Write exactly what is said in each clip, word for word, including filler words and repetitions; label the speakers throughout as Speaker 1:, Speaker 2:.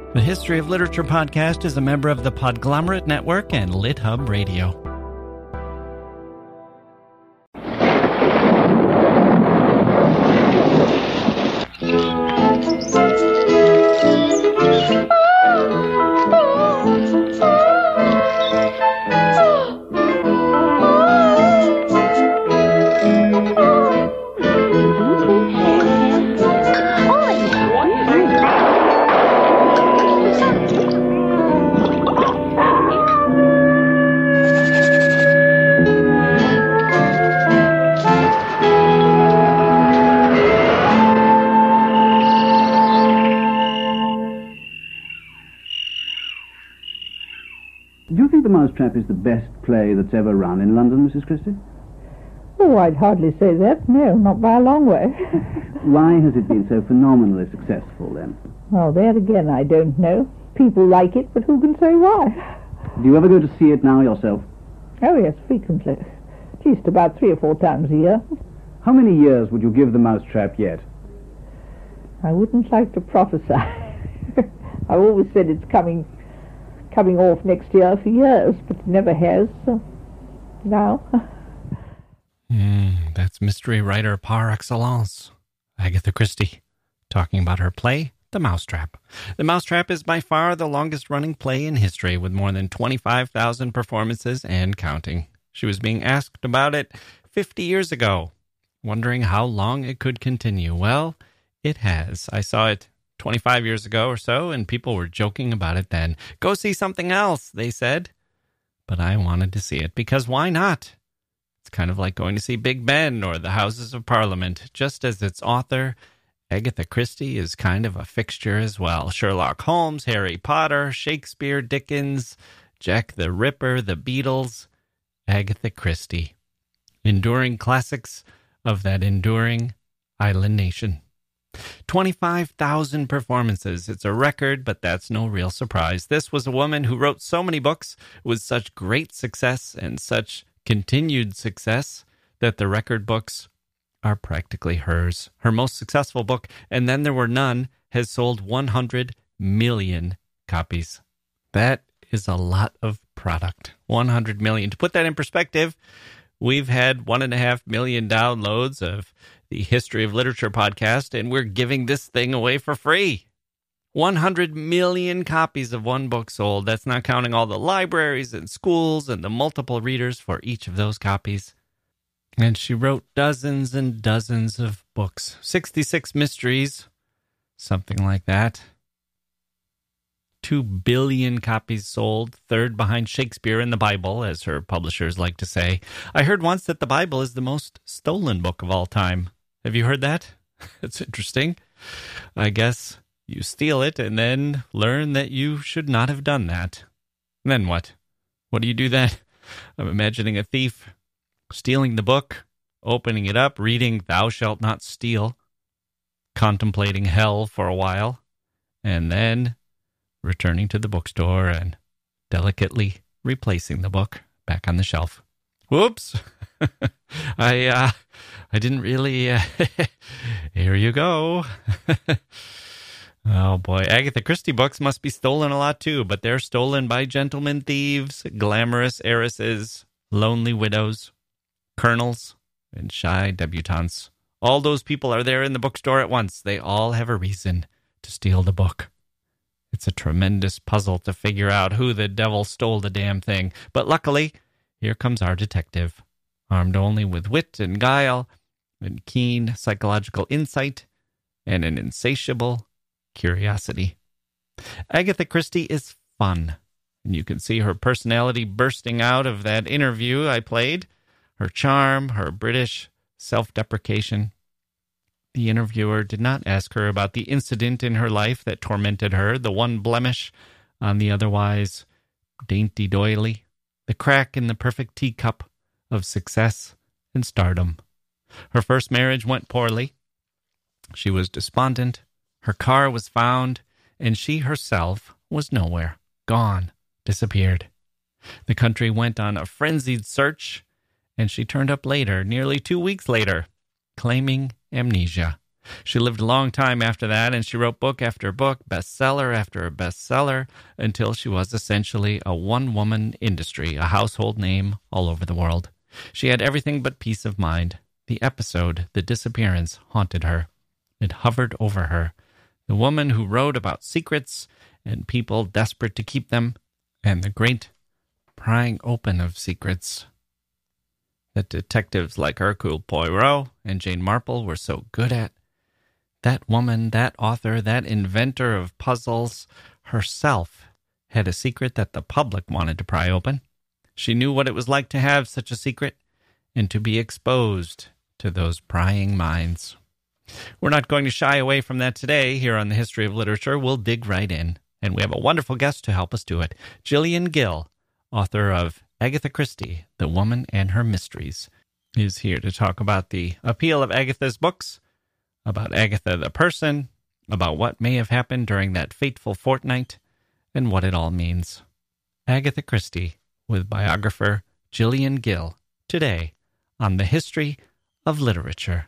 Speaker 1: The History of Literature podcast is a member of the Podglomerate Network and LitHub Radio.
Speaker 2: Mousetrap is the best play that's ever run in London, Missus Christie?
Speaker 3: Oh, I'd hardly say that. No, not by a long way.
Speaker 2: Why has it been so phenomenally successful, then?
Speaker 3: Well, there again, I don't know. People like it, but who can say why?
Speaker 2: Do you ever go to see it now yourself?
Speaker 3: Oh, yes, frequently. At least about three or four times a year.
Speaker 2: How many years would you give the Mousetrap yet?
Speaker 3: I wouldn't like to prophesy. I've always said it's coming... coming off next year for years, but it never has. So now.
Speaker 1: mm, that's mystery writer par excellence, Agatha Christie, talking about her play, The Mousetrap. The Mousetrap is by far the longest-running play in history, with more than twenty-five thousand performances and counting. She was being asked about it fifty years ago, wondering how long it could continue. Well, it has. I saw it twenty-five years ago or so, and people were joking about it then. Go see something else, they said. But I wanted to see it, because why not? It's kind of like going to see Big Ben or the Houses of Parliament, just as its author, Agatha Christie, is kind of a fixture as well. Sherlock Holmes, Harry Potter, Shakespeare, Dickens, Jack the Ripper, the Beatles, Agatha Christie. Enduring classics of that enduring island nation. twenty-five thousand performances. It's a record, but that's no real surprise. This was a woman who wrote so many books with such great success and such continued success that the record books are practically hers. Her most successful book, And Then There Were None, has sold one hundred million copies. That is a lot of product. one hundred million. To put that in perspective, we've had one and a half million downloads of the History of Literature podcast, and we're giving this thing away for free. one hundred million copies of one book sold. That's not counting all the libraries and schools and the multiple readers for each of those copies. And she wrote dozens and dozens of books. sixty-six mysteries, something like that. Two billion copies sold, third behind Shakespeare and the Bible, as her publishers like to say. I heard once that the Bible is the most stolen book of all time. Have you heard that? It's interesting. I guess you steal it and then learn that you should not have done that. And then what? What do you do then? I'm imagining a thief stealing the book, opening it up, reading Thou Shalt Not Steal, contemplating hell for a while, and then returning to the bookstore and delicately replacing the book back on the shelf. Whoops! I uh, I didn't really... Uh, here you go. Oh boy, Agatha Christie books must be stolen a lot too, but they're stolen by gentlemen thieves, glamorous heiresses, lonely widows, colonels, and shy debutantes. All those people are there in the bookstore at once. They all have a reason to steal the book. It's a tremendous puzzle to figure out who the devil stole the damn thing. But luckily, here comes our detective, armed only with wit and guile, and keen psychological insight, and an insatiable curiosity. Agatha Christie is fun, and you can see her personality bursting out of that interview I played, her charm, her British self-deprecation. The interviewer did not ask her about the incident in her life that tormented her, the one blemish on the otherwise dainty doily, the crack in the perfect teacup of success and stardom. Her first marriage went poorly. She was despondent. Her car was found, and she herself was nowhere, gone, disappeared. The country went on a frenzied search, and she turned up later, nearly two weeks later, claiming amnesia. She lived a long time after that, and she wrote book after book, bestseller after bestseller, until she was essentially a one-woman industry, a household name all over the world. She had everything but peace of mind. The episode, the disappearance, haunted her. It hovered over her. The woman who wrote about secrets and people desperate to keep them, and the great prying open of secrets that detectives like Hercule Poirot and Jane Marple were so good at. That woman, that author, that inventor of puzzles herself had a secret that the public wanted to pry open. She knew what it was like to have such a secret and to be exposed to those prying minds. We're not going to shy away from that today here on the History of Literature. We'll dig right in, and we have a wonderful guest to help us do it. Gillian Gill, author of Agatha Christie, The Woman and Her Mysteries, is here to talk about the appeal of Agatha's books, about Agatha the person, about what may have happened during that fateful fortnight, and what it all means. Agatha Christie, with biographer Gillian Gill, today on the History of Literature.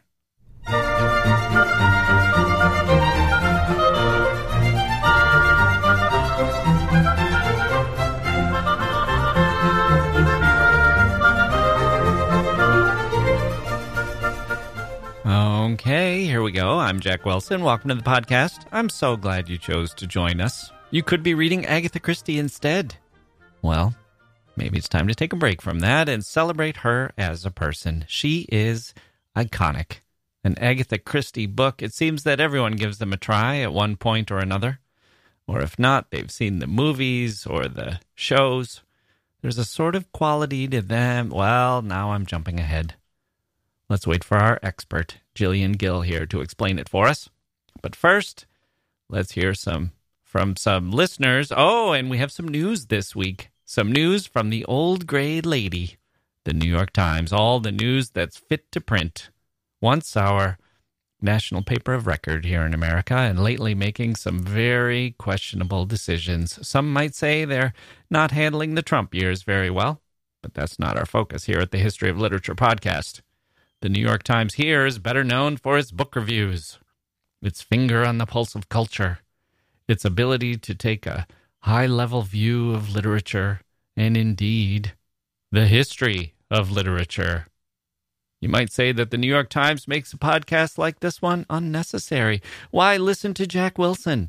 Speaker 1: Okay, here we go. I'm Jack Wilson. Welcome to the podcast. I'm so glad you chose to join us. You could be reading Agatha Christie instead. Well, maybe it's time to take a break from that and celebrate her as a person. She is iconic. An Agatha Christie book, it seems that everyone gives them a try at one point or another. Or if not, they've seen the movies or the shows. There's a sort of quality to them. Well, now I'm jumping ahead. Let's wait for our expert, Gillian Gill, here to explain it for us. But first, let's hear some from some listeners. Oh, and we have some news this week. Some news from the old gray lady, the New York Times. All the news that's fit to print. Once our national paper of record here in America, and lately making some very questionable decisions. Some might say they're not handling the Trump years very well, but that's not our focus here at the History of Literature podcast. The New York Times here is better known for its book reviews, its finger on the pulse of culture, its ability to take a high-level view of literature, and indeed, the history of literature. You might say that the New York Times makes a podcast like this one unnecessary. Why listen to Jack Wilson?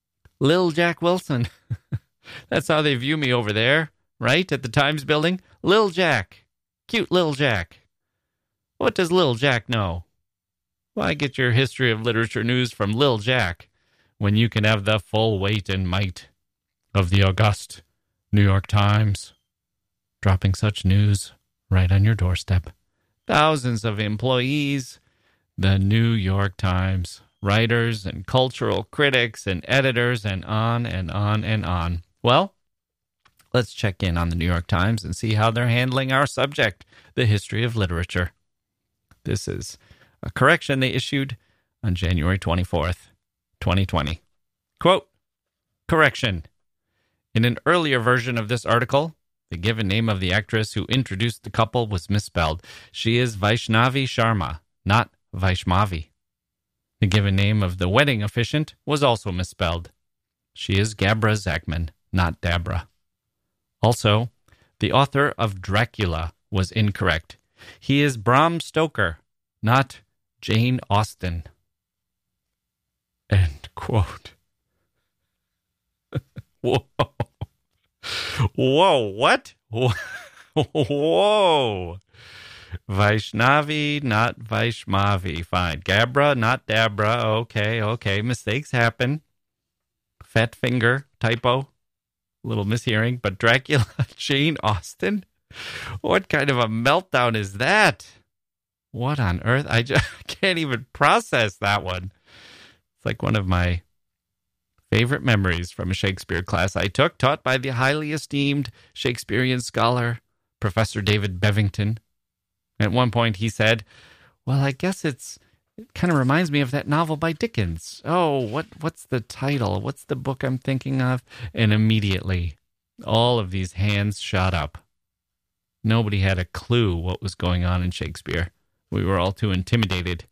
Speaker 1: Lil Jack Wilson. That's how they view me over there, right, at the Times building. Lil Jack. Cute Lil Jack. What does Lil Jack know? Why get your history of literature news from Lil Jack when you can have the full weight and might of the august New York Times, dropping such news right on your doorstep? Thousands of employees, the New York Times, writers and cultural critics and editors, and on and on and on. Well, let's check in on the New York Times and see how they're handling our subject, the history of literature. This is a correction they issued on January twenty-fourth, twenty twenty. Quote, correction. In an earlier version of this article, the given name of the actress who introduced the couple was misspelled. She is Vaishnavi Sharma, not Vaishmavi. The given name of the wedding officiant was also misspelled. She is Gabra Zachman, not Dabra. Also, the author of Dracula was incorrect. He is Bram Stoker, not Jane Austen. End quote. Whoa. Whoa, what? Whoa. Vaishnavi, not Vaishmavi. Fine. Gabra, not Dabra. Okay, okay. Mistakes happen. Fat finger, typo. Little mishearing. But Dracula, Jane Austen? What kind of a meltdown is that? What on earth? I just can't even process that one. It's like one of my favorite memories from a Shakespeare class I took, taught by the highly esteemed Shakespearean scholar, Professor David Bevington. At one point he said, well, I guess it's, it kind of reminds me of that novel by Dickens. Oh, what what's the title? What's the book I'm thinking of? And immediately, all of these hands shot up. Nobody had a clue what was going on in Shakespeare. We were all too intimidated.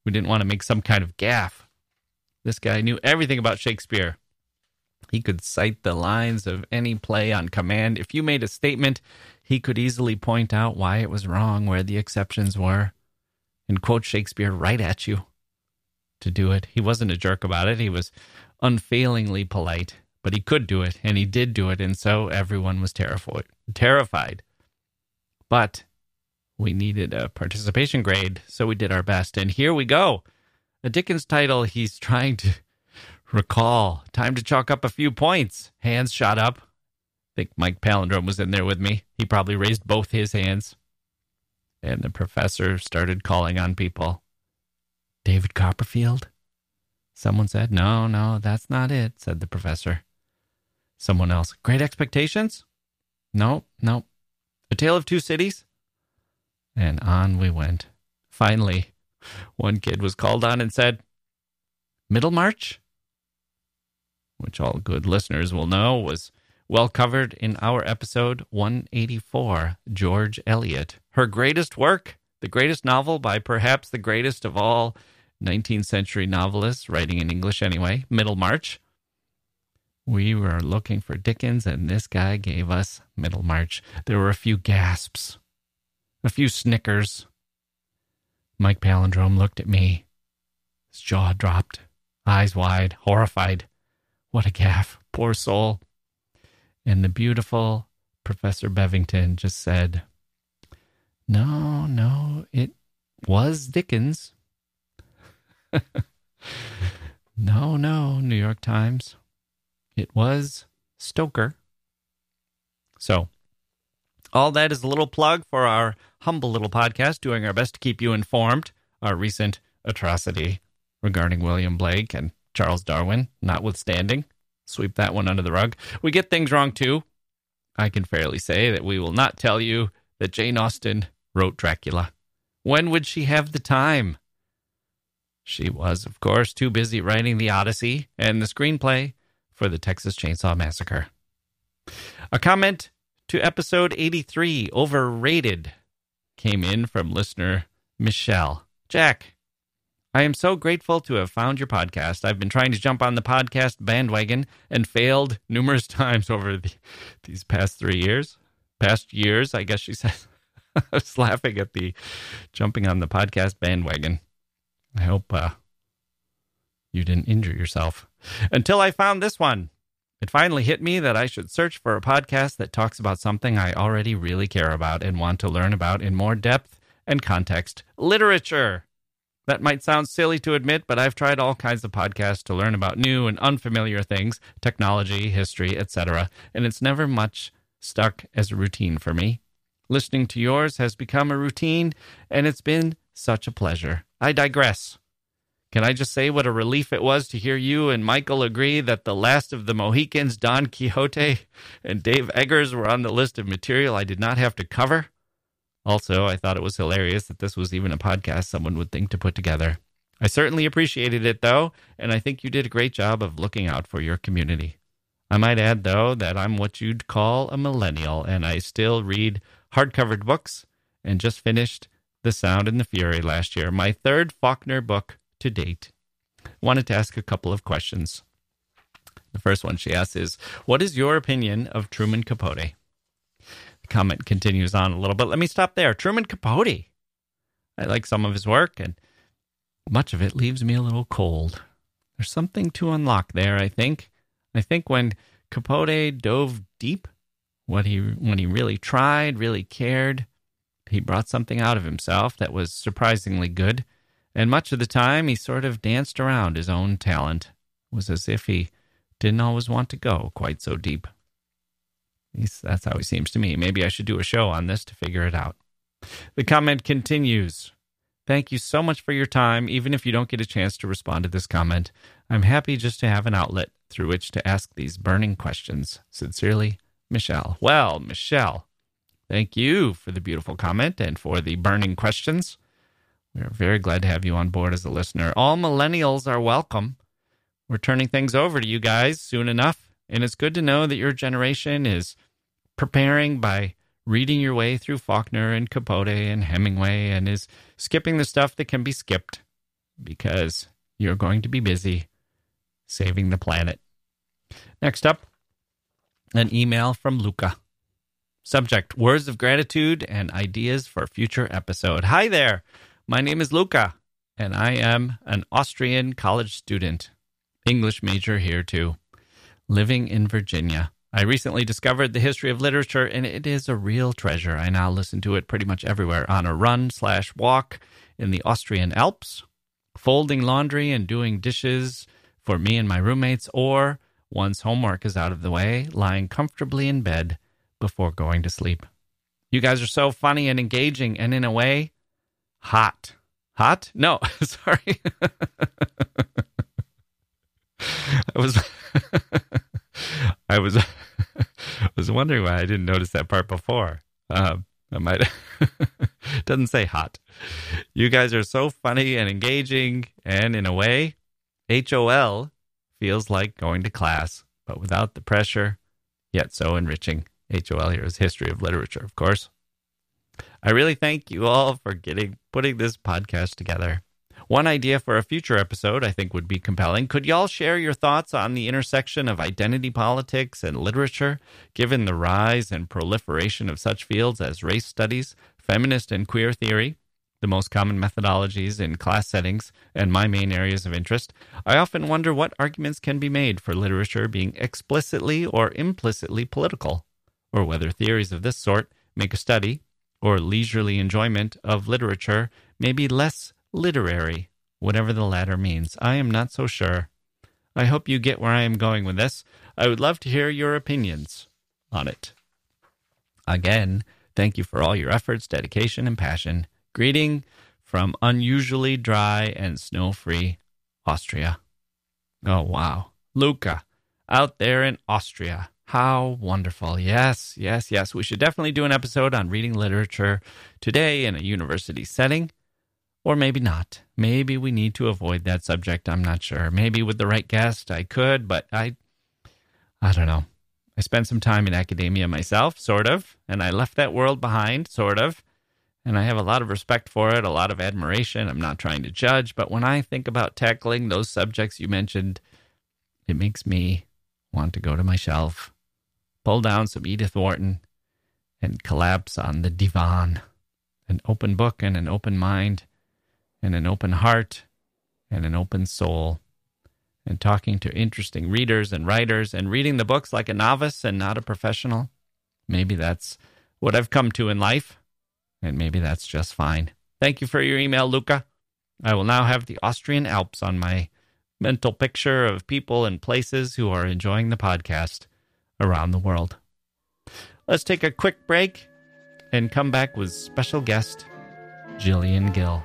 Speaker 1: who didn't want to make some kind of gaffe. This guy knew everything about Shakespeare. He could cite the lines of any play on command. If you made a statement, he could easily point out why it was wrong, where the exceptions were, and quote Shakespeare right at you to do it. He wasn't a jerk about it. He was unfailingly polite, but he could do it, and he did do it, and so everyone was terrified. terrified. But we needed a participation grade, so we did our best. And here we go. A Dickens title he's trying to recall. Time to chalk up a few points. Hands shot up. I think Mike Palindrome was in there with me. He probably raised both his hands. And the professor started calling on people. David Copperfield? Someone said, no, no, that's not it, said the professor. Someone else, Great Expectations? No, no. A Tale of Two Cities? And on we went. Finally, one kid was called on and said, Middlemarch? Which all good listeners will know was well covered in our episode one eighty-four, George Eliot. Her greatest work, the greatest novel by perhaps the greatest of all nineteenth century novelists, writing in English anyway, Middlemarch. We were looking for Dickens, and this guy gave us Middlemarch. There were a few gasps, a few snickers. Mike Palindrome looked at me. His jaw dropped, eyes wide, horrified. What a gaffe, poor soul. And the beautiful Professor Bevington just said, no, no, it was Dickens. no, no, New York Times. It was Stoker. So, all that is a little plug for our humble little podcast, doing our best to keep you informed. Our recent atrocity regarding William Blake and Charles Darwin, notwithstanding. Sweep that one under the rug. We get things wrong, too. I can fairly say that we will not tell you that Jane Austen wrote Dracula. When would she have the time? She was, of course, too busy writing the Odyssey and the screenplay for the Texas Chainsaw Massacre. A comment to episode eighty-three, Overrated, came in from listener Michelle. Jack, I am so grateful to have found your podcast. I've been trying to jump on the podcast bandwagon and failed numerous times over the, these past three years. Past years, I guess she said. I was laughing at the jumping on the podcast bandwagon. I hope uh, you didn't injure yourself. Until I found this one. It finally hit me that I should search for a podcast that talks about something I already really care about and want to learn about in more depth and context. Literature. That might sound silly to admit, but I've tried all kinds of podcasts to learn about new and unfamiliar things, technology, history, et cetera, and it's never much stuck as a routine for me. Listening to yours has become a routine, and it's been such a pleasure. I digress. Can I just say what a relief it was to hear you and Michael agree that The Last of the Mohicans, Don Quixote, and Dave Eggers were on the list of material I did not have to cover? Also, I thought it was hilarious that this was even a podcast someone would think to put together. I certainly appreciated it, though, and I think you did a great job of looking out for your community. I might add, though, that I'm what you'd call a millennial, and I still read hardcovered books and just finished The Sound and the Fury last year, my third Faulkner book to date. Wanted to ask a couple of questions. The first one she asks is, what is your opinion of Truman Capote? The comment continues on a little, but let me stop there. Truman Capote. I like some of his work, and much of it leaves me a little cold. There's something to unlock there, I think. I think when Capote dove deep, what he when he really tried, really cared, he brought something out of himself that was surprisingly good. And much of the time, he sort of danced around his own talent. It was as if he didn't always want to go quite so deep. He's, that's how he seems to me. Maybe I should do a show on this to figure it out. The comment continues. Thank you so much for your time. Even if you don't get a chance to respond to this comment, I'm happy just to have an outlet through which to ask these burning questions. Sincerely, Michelle. Well, Michelle, thank you for the beautiful comment and for the burning questions. We're very glad to have you on board as a listener. All millennials are welcome. We're turning things over to you guys soon enough, and it's good to know that your generation is preparing by reading your way through Faulkner and Capote and Hemingway and is skipping the stuff that can be skipped. because you're going to be busy saving the planet. Next up, an email from Luca. Subject, words of gratitude and ideas for future episode. Hi there. My name is Luca, and I am an Austrian college student. English major here, too. Living in Virginia. I recently discovered the history of literature, and it is a real treasure. I now listen to it pretty much everywhere, on a run slash walk in the Austrian Alps, folding laundry and doing dishes for me and my roommates, or once homework is out of the way, lying comfortably in bed before going to sleep. You guys are so funny and engaging, and in a way, hot. Hot? No, sorry. I was, I was, was wondering why I didn't notice that part before. Um, I might. Doesn't say hot. You guys are so funny and engaging, and in a way, H O L feels like going to class, but without the pressure, yet so enriching. H O L here is history of literature, of course. I really thank you all for getting putting this podcast together. One idea for a future episode I think would be compelling. Could y'all share your thoughts on the intersection of identity politics and literature, given the rise and proliferation of such fields as race studies, feminist and queer theory, the most common methodologies in class settings, and my main areas of interest? I often wonder what arguments can be made for literature being explicitly or implicitly political, or whether theories of this sort make a study or leisurely enjoyment of literature may be less literary, whatever the latter means. I am not so sure. I hope you get where I am going with this. I would love to hear your opinions on it. Again, thank you for all your efforts, dedication, and passion. Greeting from unusually dry and snow-free Austria. Oh, wow. Luca, out there in Austria. How wonderful. Yes, yes, yes. We should definitely do an episode on reading literature today in a university setting. Or maybe not. Maybe we need to avoid that subject. I'm not sure. Maybe with the right guest I could, but I, I don't know. I spent some time in academia myself, sort of, and I left that world behind, sort of. And I have a lot of respect for it, a lot of admiration. I'm not trying to judge, but when I think about tackling those subjects you mentioned, it makes me want to go to my shelf, pull down some Edith Wharton, and collapse on the divan. An open book and an open mind, and an open heart, and an open soul, and talking to interesting readers and writers, and reading the books like a novice and not a professional. Maybe that's what I've come to in life, and maybe that's just fine. Thank you for your email, Luca. I will now have the Austrian Alps on my mental picture of people and places who are enjoying the podcast around the world. Let's take a quick break and come back with special guest Gillian Gill.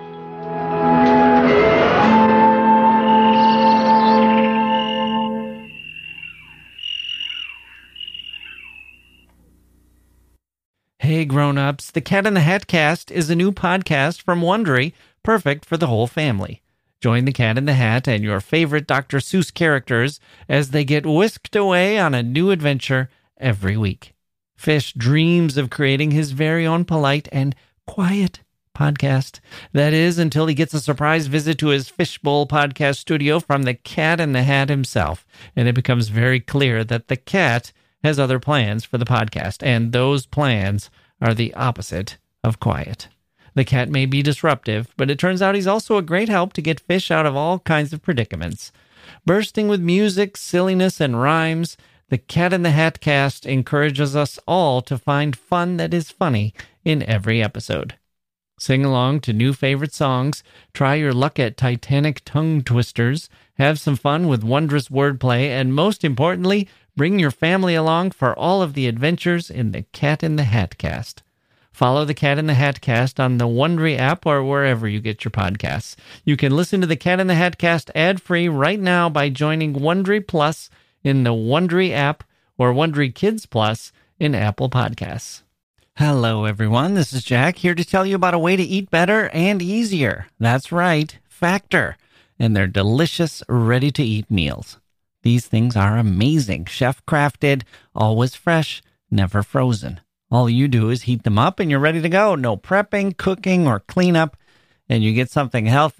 Speaker 1: Hey grown-ups, the Cat in the Hat Cast is a new podcast from Wondery, perfect for the whole family. Join the Cat in the Hat and your favorite Doctor Seuss characters as they get whisked away on a new adventure every week. Fish dreams of creating his very own polite and quiet podcast. That is, until he gets a surprise visit to his Fishbowl podcast studio from the Cat in the Hat himself, and it becomes very clear that the cat has other plans for the podcast, and those plans are the opposite of quiet. The cat may be disruptive, but it turns out he's also a great help to get Fish out of all kinds of predicaments. Bursting with music, silliness, and rhymes, the Cat in the Hat Cast encourages us all to find fun that is funny in every episode. Sing along to new favorite songs, try your luck at Titanic tongue twisters, have some fun with wondrous wordplay, and most importantly, bring your family along for all of the adventures in the Cat in the Hat Cast. Follow the Cat in the Hat Cast on the Wondery app or wherever you get your podcasts. You can listen to the Cat in the Hat Cast ad-free right now by joining Wondery Plus in the Wondery app or Wondery Kids Plus in Apple Podcasts. Hello, everyone. This is Jack here to tell you about a way to eat better and easier. That's right, Factor, and their delicious, ready-to-eat meals. These things are amazing, chef-crafted, always fresh, never frozen. All you do is heat them up and you're ready to go. No prepping, cooking, or cleanup, and you get something healthy,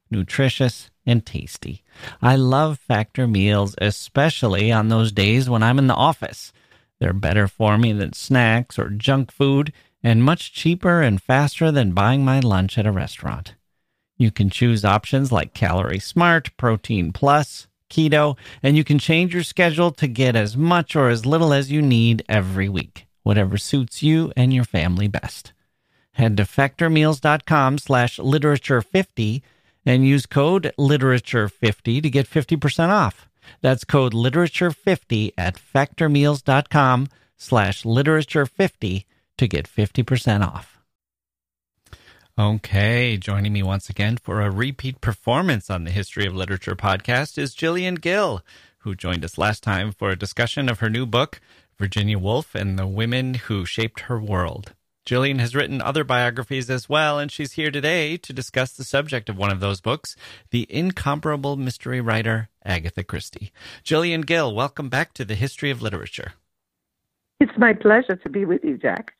Speaker 1: nutritious, and tasty. I love Factor meals, especially on those days when I'm in the office. They're better for me than snacks or junk food, and much cheaper and faster than buying my lunch at a restaurant. You can choose options like Calorie Smart, Protein Plus, Keto, and you can change your schedule to get as much or as little as you need every week, whatever suits you and your family best. Head to factormeals.com slash literature fifty and use code literature fifty to get fifty percent off. That's code literature fifty at factormeals.com slash literature fifty to get fifty percent off. Okay, joining me once again for a repeat performance on the History of Literature podcast is Gillian Gill, who joined us last time for a discussion of her new book, Virginia Woolf and the Women Who Shaped Her World. Gillian has written other biographies as well, and she's here today to discuss the subject of one of those books, the incomparable mystery writer Agatha Christie. Gillian Gill, welcome back to the History of Literature.
Speaker 4: It's my pleasure to be with you, Jack.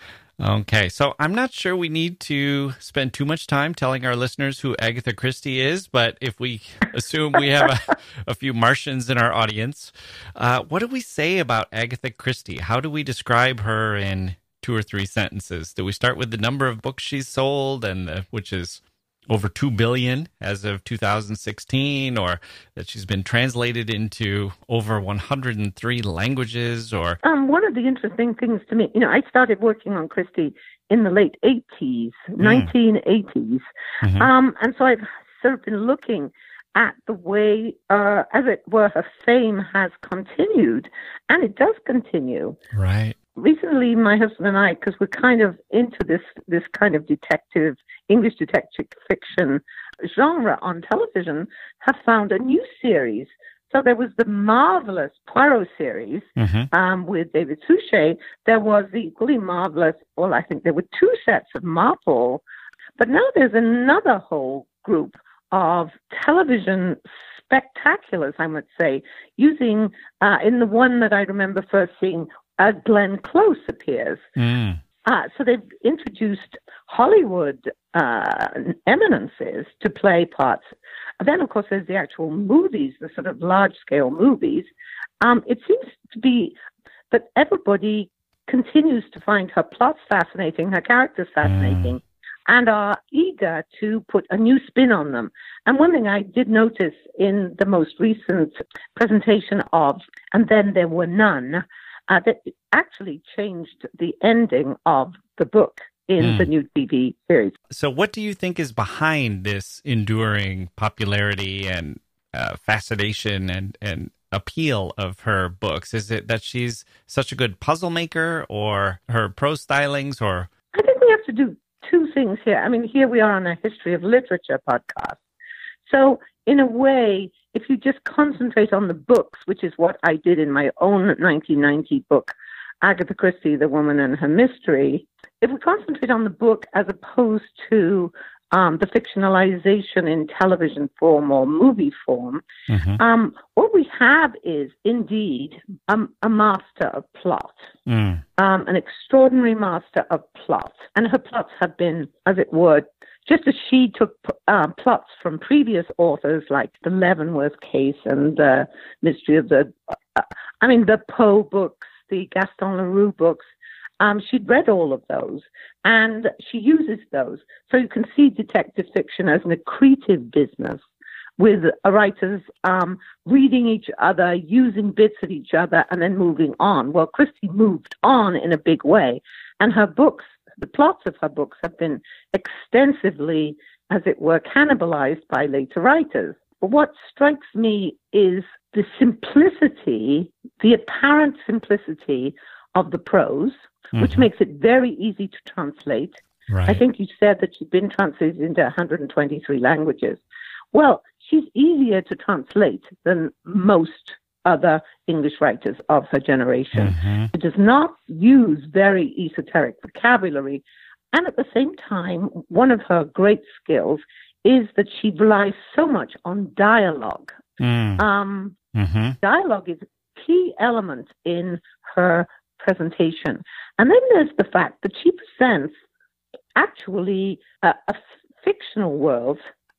Speaker 1: Okay, so I'm not sure we need to spend too much time telling our listeners who Agatha Christie is, but if we assume we have a, a few Martians in our audience, uh, what do we say about Agatha Christie? How do we describe her in two or three sentences? Do we start with the number of books she's sold, and the, which is over two billion as of two thousand sixteen, or that she's been translated into over one hundred three languages? Or
Speaker 4: um, one of the interesting things to me, you know, I started working on Christie in the late eighties, mm. nineteen eighties, mm-hmm. um, and so I've sort of been looking at the way, uh, as it were, her fame has continued, and it does continue.
Speaker 1: Right.
Speaker 4: Recently, my husband and I, because we're kind of into this this kind of detective, English detective fiction genre on television, have found a new series. So there was the marvelous Poirot series mm-hmm. um, with David Suchet. There was the equally marvelous, well, I think there were two sets of Marple. But now there's another whole group of television spectaculars, I would say, using, uh, in the one that I remember first seeing, Uh, Glenn Close appears. Mm. Uh, so they've introduced Hollywood uh, eminences to play parts. And then, of course, there's the actual movies, the sort of large-scale movies. Um, it seems to be that everybody continues to find her plots fascinating, her characters fascinating, mm. and are eager to put a new spin on them. And one thing I did notice in the most recent presentation of And Then There Were None, Uh, that actually changed the ending of the book in mm. the new T V series.
Speaker 1: So what do you think is behind this enduring popularity and uh, fascination and, and appeal of her books? Is it that she's such a good puzzle maker, or her prose stylings? Or
Speaker 4: I think we have to do two things here. I mean, here we are on a History of Literature podcast. So in a way, if you just concentrate on the books, which is what I did in my own nineteen ninety book, Agatha Christie, The Woman and Her Mystery, if we concentrate on the book as opposed to um, the fictionalization in television form or movie form, mm-hmm. um, what we have is indeed um, a master of plot, mm. um, an extraordinary master of plot. And her plots have been, as it were, just as she took uh, plots from previous authors like the Leavenworth case and the Mystery of the, uh, I mean, the Poe books, the Gaston Leroux books, um, she'd read all of those, and she uses those. So you can see detective fiction as an accretive business, with writers um, reading each other, using bits of each other, and then moving on. Well, Christie moved on in a big way, and her books, the plots of her books, have been extensively, as it were, cannibalized by later writers. But what strikes me is the simplicity, the apparent simplicity of the prose, mm-hmm. which makes it very easy to translate. Right. I think you said that she'd been translated into one hundred twenty-three languages. Well, she's easier to translate than most other English writers of her generation. Mm-hmm. She does not use very esoteric vocabulary. And at the same time, one of her great skills is that she relies so much on dialogue. Mm. Um, mm-hmm. Dialogue is a key element in her presentation. And then there's the fact that she presents actually a, a fictional world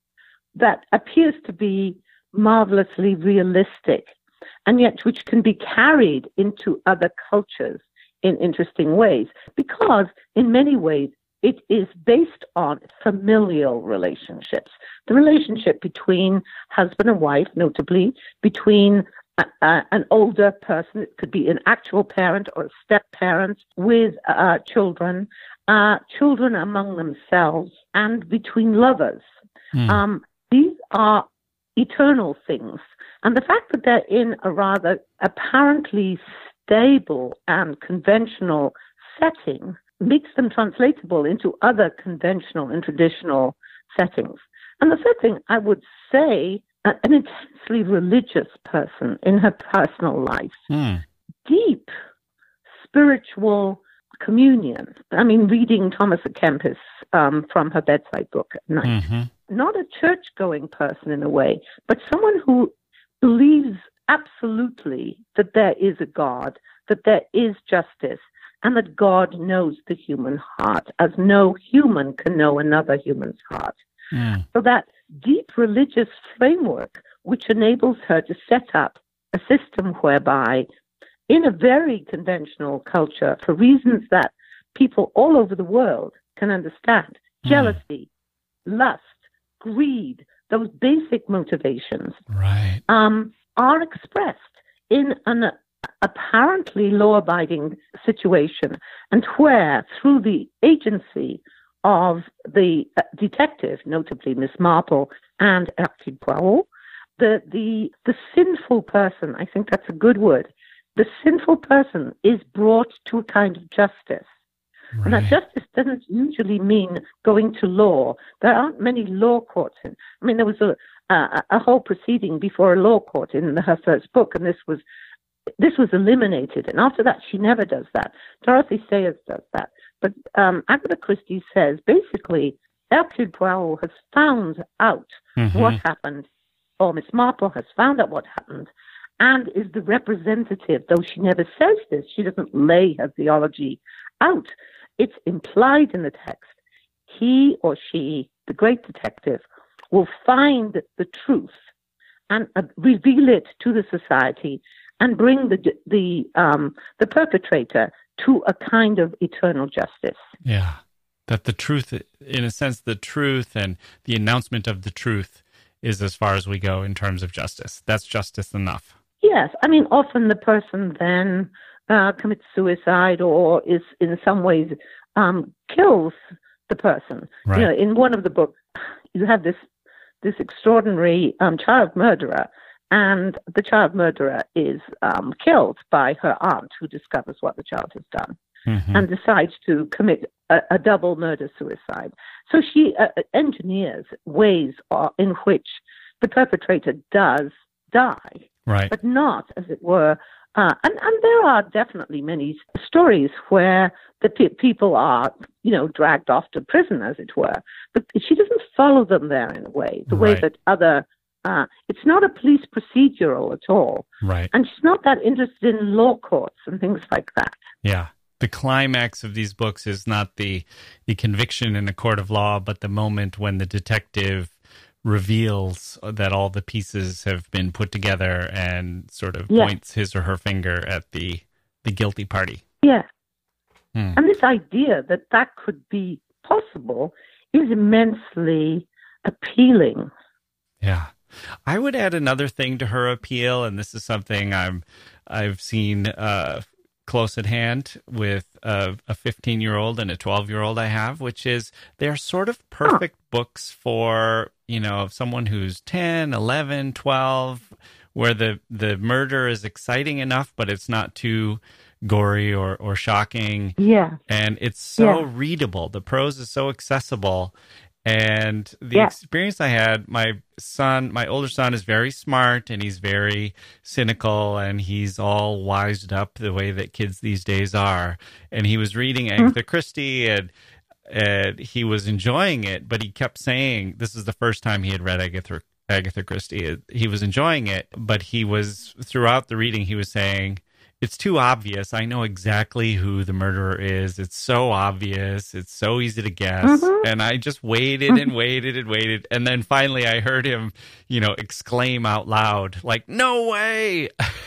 Speaker 4: that appears to be marvelously realistic, and yet which can be carried into other cultures in interesting ways, because in many ways it is based on familial relationships, the relationship between husband and wife, notably between a, a, an older person, it could be an actual parent or a step-parent with uh, children, uh, children among themselves, and between lovers. Mm. Um, these are eternal things. And the fact that they're in a rather apparently stable and conventional setting makes them translatable into other conventional and traditional settings. And the third thing, I would say, uh, an intensely religious person in her personal life, mm. deep spiritual communion. I mean, reading Thomas à Kempis um, from her bedside book at night. Mm-hmm. Not a church-going person in a way, but someone who believes absolutely that there is a God, that there is justice, and that God knows the human heart, as no human can know another human's heart. Mm. So that deep religious framework, which enables her to set up a system whereby, in a very conventional culture, for reasons that people all over the world can understand, mm. jealousy, lust, greed, those basic motivations,
Speaker 1: right.
Speaker 4: um, are expressed in an apparently law-abiding situation, and where, through the agency of the uh, detective, notably Miss Marple and Hercule Poirot, the, the, the sinful person, I think that's a good word, the sinful person is brought to a kind of justice. Right. And that justice doesn't usually mean going to law. There aren't many law courts. In, I mean, there was a, a, a whole proceeding before a law court in her first book, and this was this was eliminated. And after that, she never does that. Dorothy Sayers does that. But um, Agatha Christie says, basically, Hercule Poirot has found out mm-hmm. what happened, or Miss Marple has found out what happened, and is the representative, though she never says this, she doesn't lay her theology out. It's implied in the text. He or she, the great detective, will find the truth and uh, reveal it to the society and bring the the um, the perpetrator to a kind of eternal justice.
Speaker 1: Yeah, that the truth, in a sense, the truth and the announcement of the truth is as far as we go in terms of justice. That's justice enough.
Speaker 4: Yes, I mean, often the person then uh, commits suicide or is in some ways um, kills the person.
Speaker 1: Right.
Speaker 4: You know, in one of the books, you have this this extraordinary um, child murderer, and the child murderer is um, killed by her aunt, who discovers what the child has done mm-hmm. and decides to commit a, a double murder-suicide. So she uh, engineers ways uh, in which the perpetrator does die,
Speaker 1: right.
Speaker 4: but not, as it were, Uh, and, and there are definitely many stories where the pe- people are, you know, dragged off to prison, as it were. But she doesn't follow them there in a way, the
Speaker 1: right.
Speaker 4: way that other, uh, it's not a police procedural at all.
Speaker 1: Right.
Speaker 4: And she's not that interested in law courts and things like that.
Speaker 1: Yeah. The climax of these books is not the, the conviction in a court of law, but the moment when the detective reveals that all the pieces have been put together and sort of
Speaker 4: yeah.
Speaker 1: points his or her finger at the, the guilty party.
Speaker 4: Yeah.
Speaker 1: Hmm.
Speaker 4: And this idea that that could be possible is immensely appealing.
Speaker 1: Yeah. I would add another thing to her appeal, and this is something I'm, I've seen uh, close at hand with a, a fifteen-year-old and a twelve-year-old I have, which is they're sort of perfect huh. books for, you know, someone who's ten, eleven, twelve, where the, the murder is exciting enough, but it's not too gory or, or shocking.
Speaker 4: Yeah.
Speaker 1: And it's so
Speaker 4: yeah.
Speaker 1: readable. The prose is so accessible. And the
Speaker 4: yeah.
Speaker 1: experience I had, my son, my older son is very smart and he's very cynical and he's all wised up the way that kids these days are. And he was reading mm-hmm. Agatha Christie and, and he was enjoying it, but he kept saying, this is the first time he had read Agatha, Agatha Christie. He was enjoying it, but he was, throughout the reading, he was saying, it's too obvious. I know exactly who the murderer is. It's so obvious. It's so easy to guess. Mm-hmm. And I just waited and waited and waited. And then finally I heard him, you know, exclaim out loud, like, no way.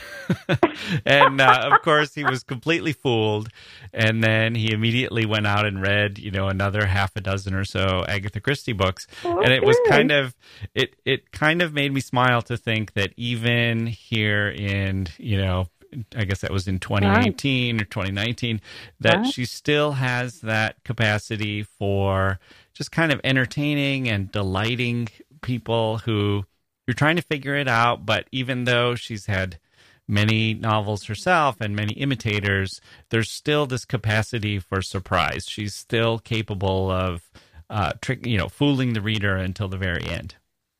Speaker 1: And uh, of course he was completely fooled. And then he immediately went out and read, you know, another half a dozen or so Agatha Christie books. Okay. And it was kind of, it, it kind of made me smile to think that even here in, you know, I guess that was in twenty eighteen right. or twenty nineteen, that right. she still has that capacity for just kind of entertaining and delighting people who you're trying to figure it out. But even though she's had many novels herself and many imitators, there's still this capacity for surprise. She's still capable of uh, trick, you know, fooling the reader until the very end.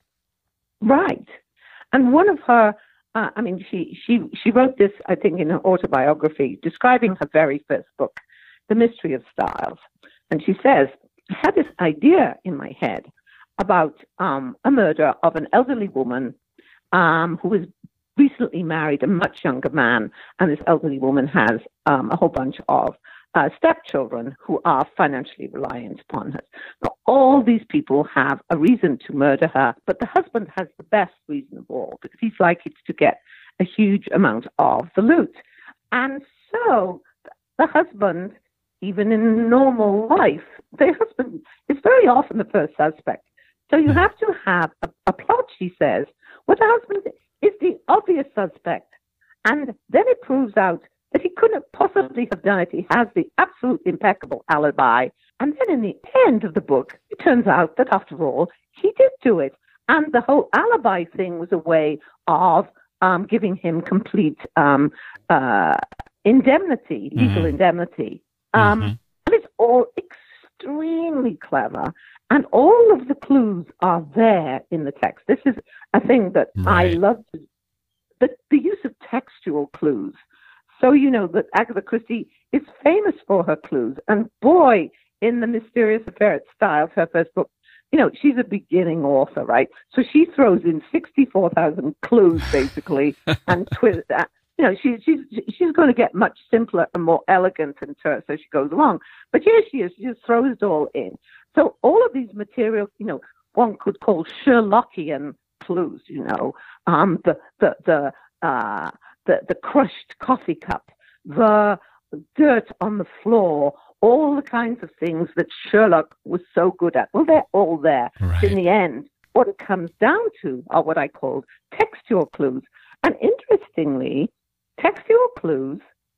Speaker 4: Right. And one of her, uh, I mean, she, she, she wrote this, I think, in her autobiography, describing her very first book, The Mystery of Styles. And she says, I had this idea in my head about um, a murder of an elderly woman um, who was recently married a much younger man, and this elderly woman has um, a whole bunch of uh, stepchildren who are financially reliant upon her. Now, all these people have a reason to murder her, but the husband has the best reason of all, because he's likely to get a huge amount of the loot. And so the husband, even in normal life, the husband is very often the first suspect. So you have to have a, a plot, she says, where the husband is the obvious suspect. And then it proves out that he couldn't possibly have done it. He has the absolute impeccable alibi. And then in the end of the book, it turns out that after all, he did do it. And the whole alibi thing was a way of um, giving him complete um, uh, indemnity, legal mm-hmm. indemnity. Um, mm-hmm. And it's all extremely clever. And all of the clues are there in the text. This is a thing that right. I love, to, the, the use of textual clues. So you know that Agatha Christie is famous for her clues. And boy, in The Mysterious Affair at Styles, her first book, you know, she's a beginning author, right? So she throws in sixty-four thousand clues, basically, and twist that. You know, she, she's she's going to get much simpler and more elegant and terse as she goes along. But here she is, she just throws it all in. So all of these materials, you know, one could call Sherlockian clues, you know, um, the the the uh, the the crushed coffee cup, the dirt on the floor, all the kinds of things that Sherlock was so good at. Well, they're all there. Right. In the end, what it comes down to are what I called textual clues. And interestingly, textual clues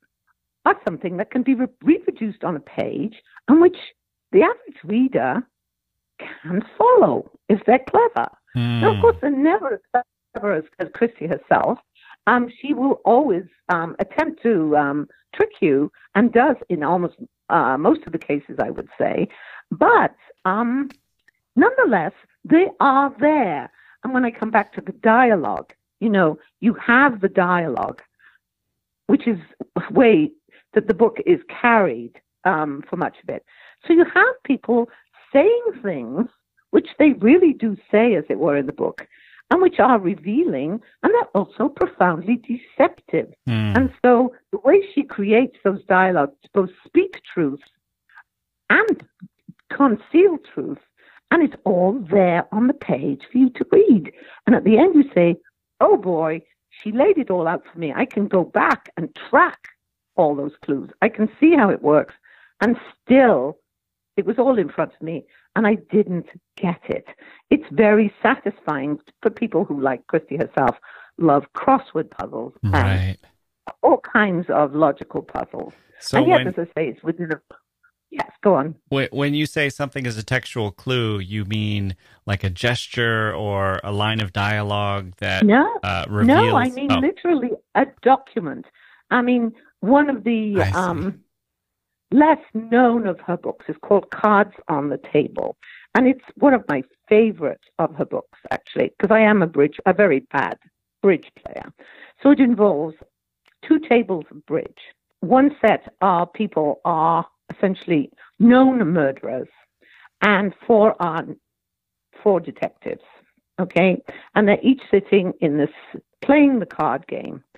Speaker 4: are something that can be re- reproduced on a page and which the average reader can follow if they're clever. Mm. Now, of course, they're never as clever as, as Christie herself. Um, she will always um, attempt to um, trick you, and does in almost uh, most of the cases, I would say. But um, nonetheless, they are there. And when I come back to the dialogue, you know, you have the dialogue, which is a way that the book is carried um, for much of it. So you have people saying things which they really do say, as it were, in the book, and which are revealing, and they're also profoundly deceptive. Mm. And so the way she creates those dialogues to both speak truth and conceal truth, and it's all there on the page for you to read. And at the end you say, oh boy, she laid it all out for me. I can go back and track all those clues. I can see how it works. And still, it was all in front of me, and I didn't get it. It's very satisfying for people who, like Christie herself, love crossword puzzles
Speaker 1: right.
Speaker 4: and all kinds of logical puzzles.
Speaker 1: So
Speaker 4: and yet,
Speaker 1: when,
Speaker 4: as I say, it's within a... Yes, go on.
Speaker 1: When you say something is a textual clue, you mean like a gesture or a line of dialogue that
Speaker 4: no,
Speaker 1: uh, reveals...
Speaker 4: No, I mean
Speaker 1: oh.
Speaker 4: literally a document. I mean, one of the um, less known of her books is called Cards on the Table. And it's one of my favorites of her books, actually, because I am a bridge, a very bad bridge player. So it involves two tables of bridge. One set are people are essentially known murderers, and four are four detectives, okay? And they're each sitting in this, playing the card game.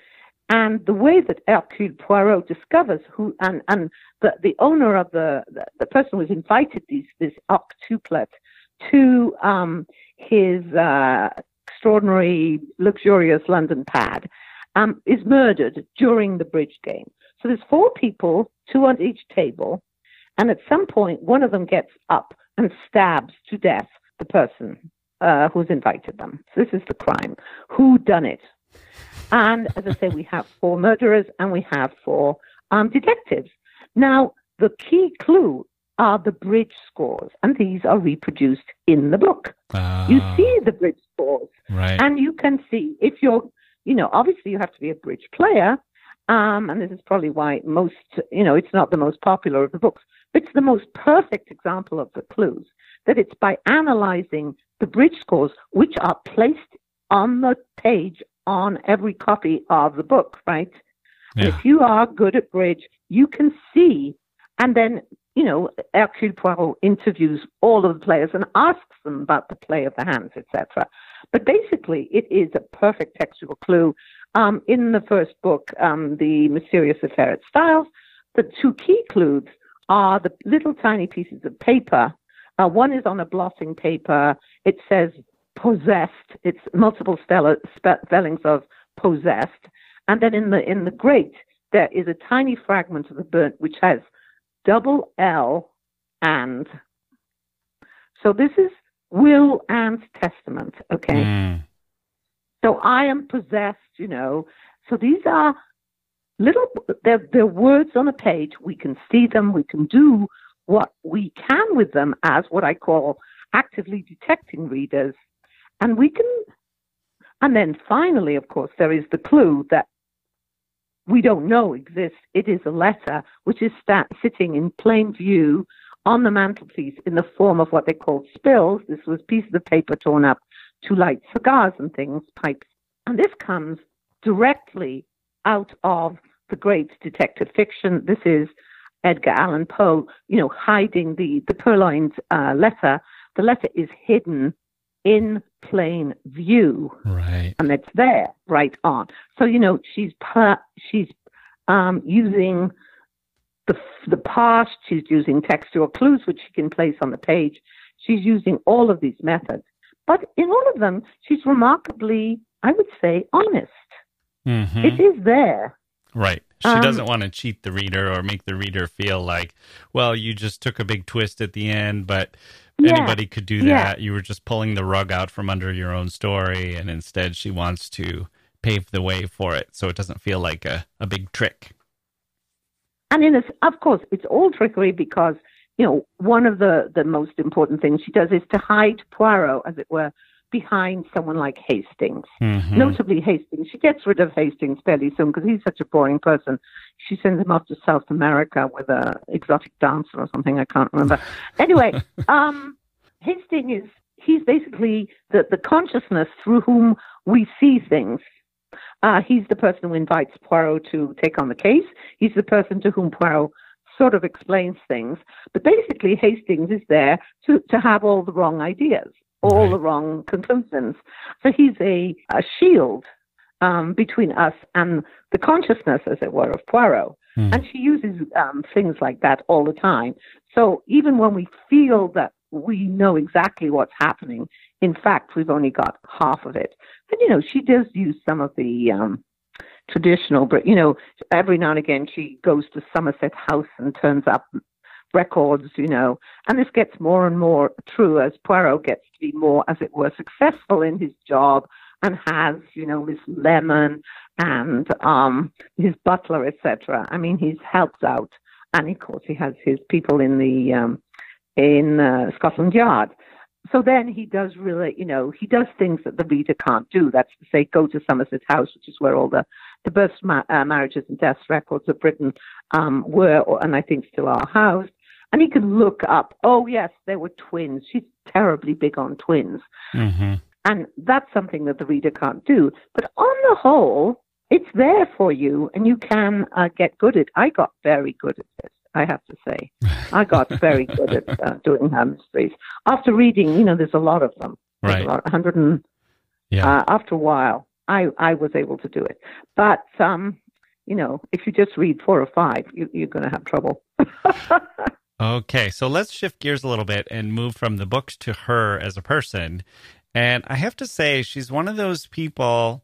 Speaker 4: And the way that Hercule Poirot discovers who, and, and the, the owner of the, the, the person who's invited these, this octuplet to um, his uh, extraordinary, luxurious London pad, um, is murdered during the bridge game. So there's four people, two on each table, and at some point, one of them gets up and stabs to death the person uh, who's invited them. So this is the crime. Who done it? And as I say, we have four murderers and we have four um, detectives. Now, the key clue are the bridge scores, and these are reproduced in the book. Uh, you see the bridge scores,
Speaker 1: right.
Speaker 4: And you can see if you're, you know, obviously you have to be a bridge player, um, and this is probably why most, you know, it's not the most popular of the books. It's the most perfect example of the clues, that it's by analyzing the bridge scores, which are placed on the page on every copy of the book, right? Yeah. And if you are good at bridge, you can see, and then, you know, Hercule Poirot interviews all of the players and asks them about the play of the hands, et cetera. But basically, it is a perfect textual clue. Um, in the first book, um, The Mysterious Affair at Styles, the two key clues are the little tiny pieces of paper. Uh, one is on a blotting paper. It says possessed. It's multiple spellings of possessed. And then in the in the grate, there is a tiny fragment of the burnt which has double L and. So this is will and testament, okay? Mm. So I am possessed, you know. So these are little, they're, they're words on a page. We can see them. We can do what we can with them as what I call actively detecting readers. And we can, and then finally, of course, there is the clue that we don't know exists. It is a letter which is stat- sitting in plain view on the mantelpiece in the form of what they called spills. This was pieces of paper torn up to light cigars and things, pipes. And this comes directly out of the great detective fiction. This is Edgar Allan Poe, you know, hiding the, the purloined uh, letter. The letter is hidden in plain view.
Speaker 1: Right.
Speaker 4: And it's there, right on. So, you know, she's per, she's um, using the the past, she's using textual clues, which she can place on the page. She's using all of these methods. But in all of them, she's remarkably, I would say, honest. Mm-hmm. It is there.
Speaker 1: Right. She um, doesn't want to cheat the reader or make the reader feel like, well, you just took a big twist at the end, but yeah, anybody could do that. Yeah. You were just pulling the rug out from under your own story, and instead she wants to pave the way for it so it doesn't feel like a, a big trick.
Speaker 4: And in a, of course, it's all trickery because, you know, one of the, the most important things she does is to hide Poirot, as it were, behind someone like Hastings. Mm-hmm. Notably Hastings. She gets rid of Hastings fairly soon because he's such a boring person. She sends him off to South America with a exotic dancer or something. I can't remember. Anyway, um, Hastings is, he's basically the, the consciousness through whom we see things. Uh, he's the person who invites Poirot to take on the case. He's the person to whom Poirot sort of explains things. But basically, Hastings is there to, to have all the wrong ideas, all right. the wrong conclusions. So he's a, a shield um, between us and the consciousness, as it were, of Poirot. Mm. And she uses um, things like that all the time. So even when we feel that we know exactly what's happening, in fact, we've only got half of it. And, you know, she does use some of the um, traditional, but, you know, every now and again she goes to Somerset House and turns up records, you know, and this gets more and more true as Poirot gets to be more, as it were, successful in his job and has, you know, Miss Lemon and um, his butler, et cetera. I mean, he's helped out. And, of course, he has his people in the um, in uh, Scotland Yard. So then he does really, you know, he does things that the reader can't do. That's to say, go to Somerset House, which is where all the, the births, ma- uh, marriages and deaths records of Britain um, were, or, and I think still are housed. And he can look up, oh, yes, there were twins. She's terribly big on twins. Mm-hmm. And that's something that the reader can't do. But on the whole, it's there for you, and you can uh, get good at it. I got very good at this, I have to say. I got very good at uh, doing her mysteries. After reading, you know, there's a lot of them. There's
Speaker 1: right.
Speaker 4: A lot, one hundred and,
Speaker 1: yeah.
Speaker 4: uh, after a while. I, I was able to do it. But, um, you know, if you just read four or five, you, you're going to have trouble.
Speaker 1: Okay, so let's shift gears a little bit and move from the books to her as a person. And I have to say, she's one of those people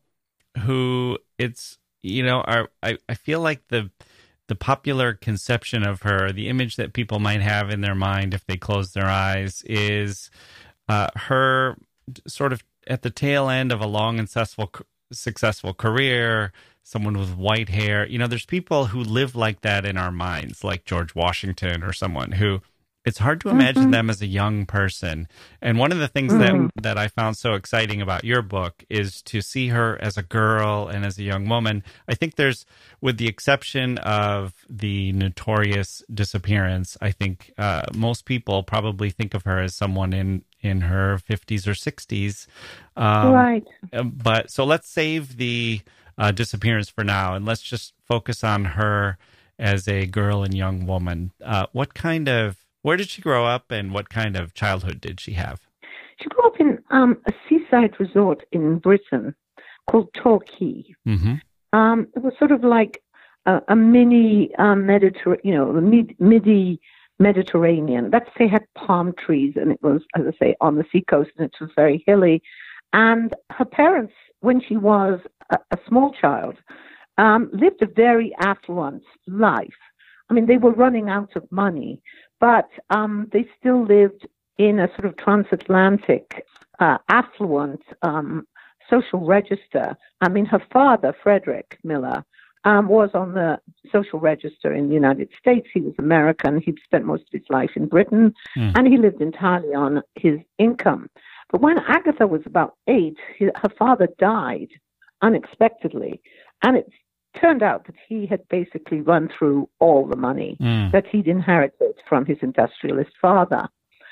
Speaker 1: who it's, you know, are I, I feel like the the popular conception of her, the image that people might have in their mind if they close their eyes, is uh, her sort of at the tail end of a long and successful successful career, someone with white hair. You know, there's people who live like that in our minds, like George Washington or someone who it's hard to imagine mm-hmm. them as a young person. And one of the things mm-hmm. that, that I found so exciting about your book is to see her as a girl and as a young woman. I think there's, with the exception of the notorious disappearance, I think uh, most people probably think of her as someone in, in her fifties or sixties. Um,
Speaker 4: right.
Speaker 1: But so let's save the uh, disappearance for now, and let's just focus on her as a girl and young woman. Uh, what kind of Where did she grow up, and what kind of childhood did she have?
Speaker 4: She grew up in um, a seaside resort in Britain called Torquay.
Speaker 1: Mm-hmm.
Speaker 4: Um, it was sort of like a, a mini um, Mediterranean, you know, the mid, midi Mediterranean. That's they had palm trees, and it was, as I say, on the seacoast, and it was very hilly. And her parents, when she was a, a small child, um, lived a very affluent life. I mean, they were running out of money, but um, they still lived in a sort of transatlantic, uh, affluent um, social register. I mean, her father, Frederick Miller, um, was on the social register in the United States. He was American. He'd spent most of his life in Britain, mm. and he lived entirely on his income. But when Agatha was about eight, he, her father died unexpectedly, and it's turned out that he had basically run through all the money mm. that he'd inherited from his industrialist father.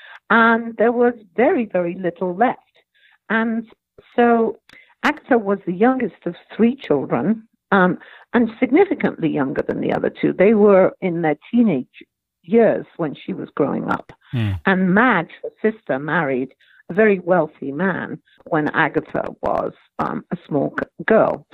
Speaker 4: And there was very, very little left. And so Agatha was the youngest of three children, um, and significantly younger than the other two. They were in their teenage years when she was growing up. Mm. And Madge, her sister, married a very wealthy man when Agatha was um, a small g- girl.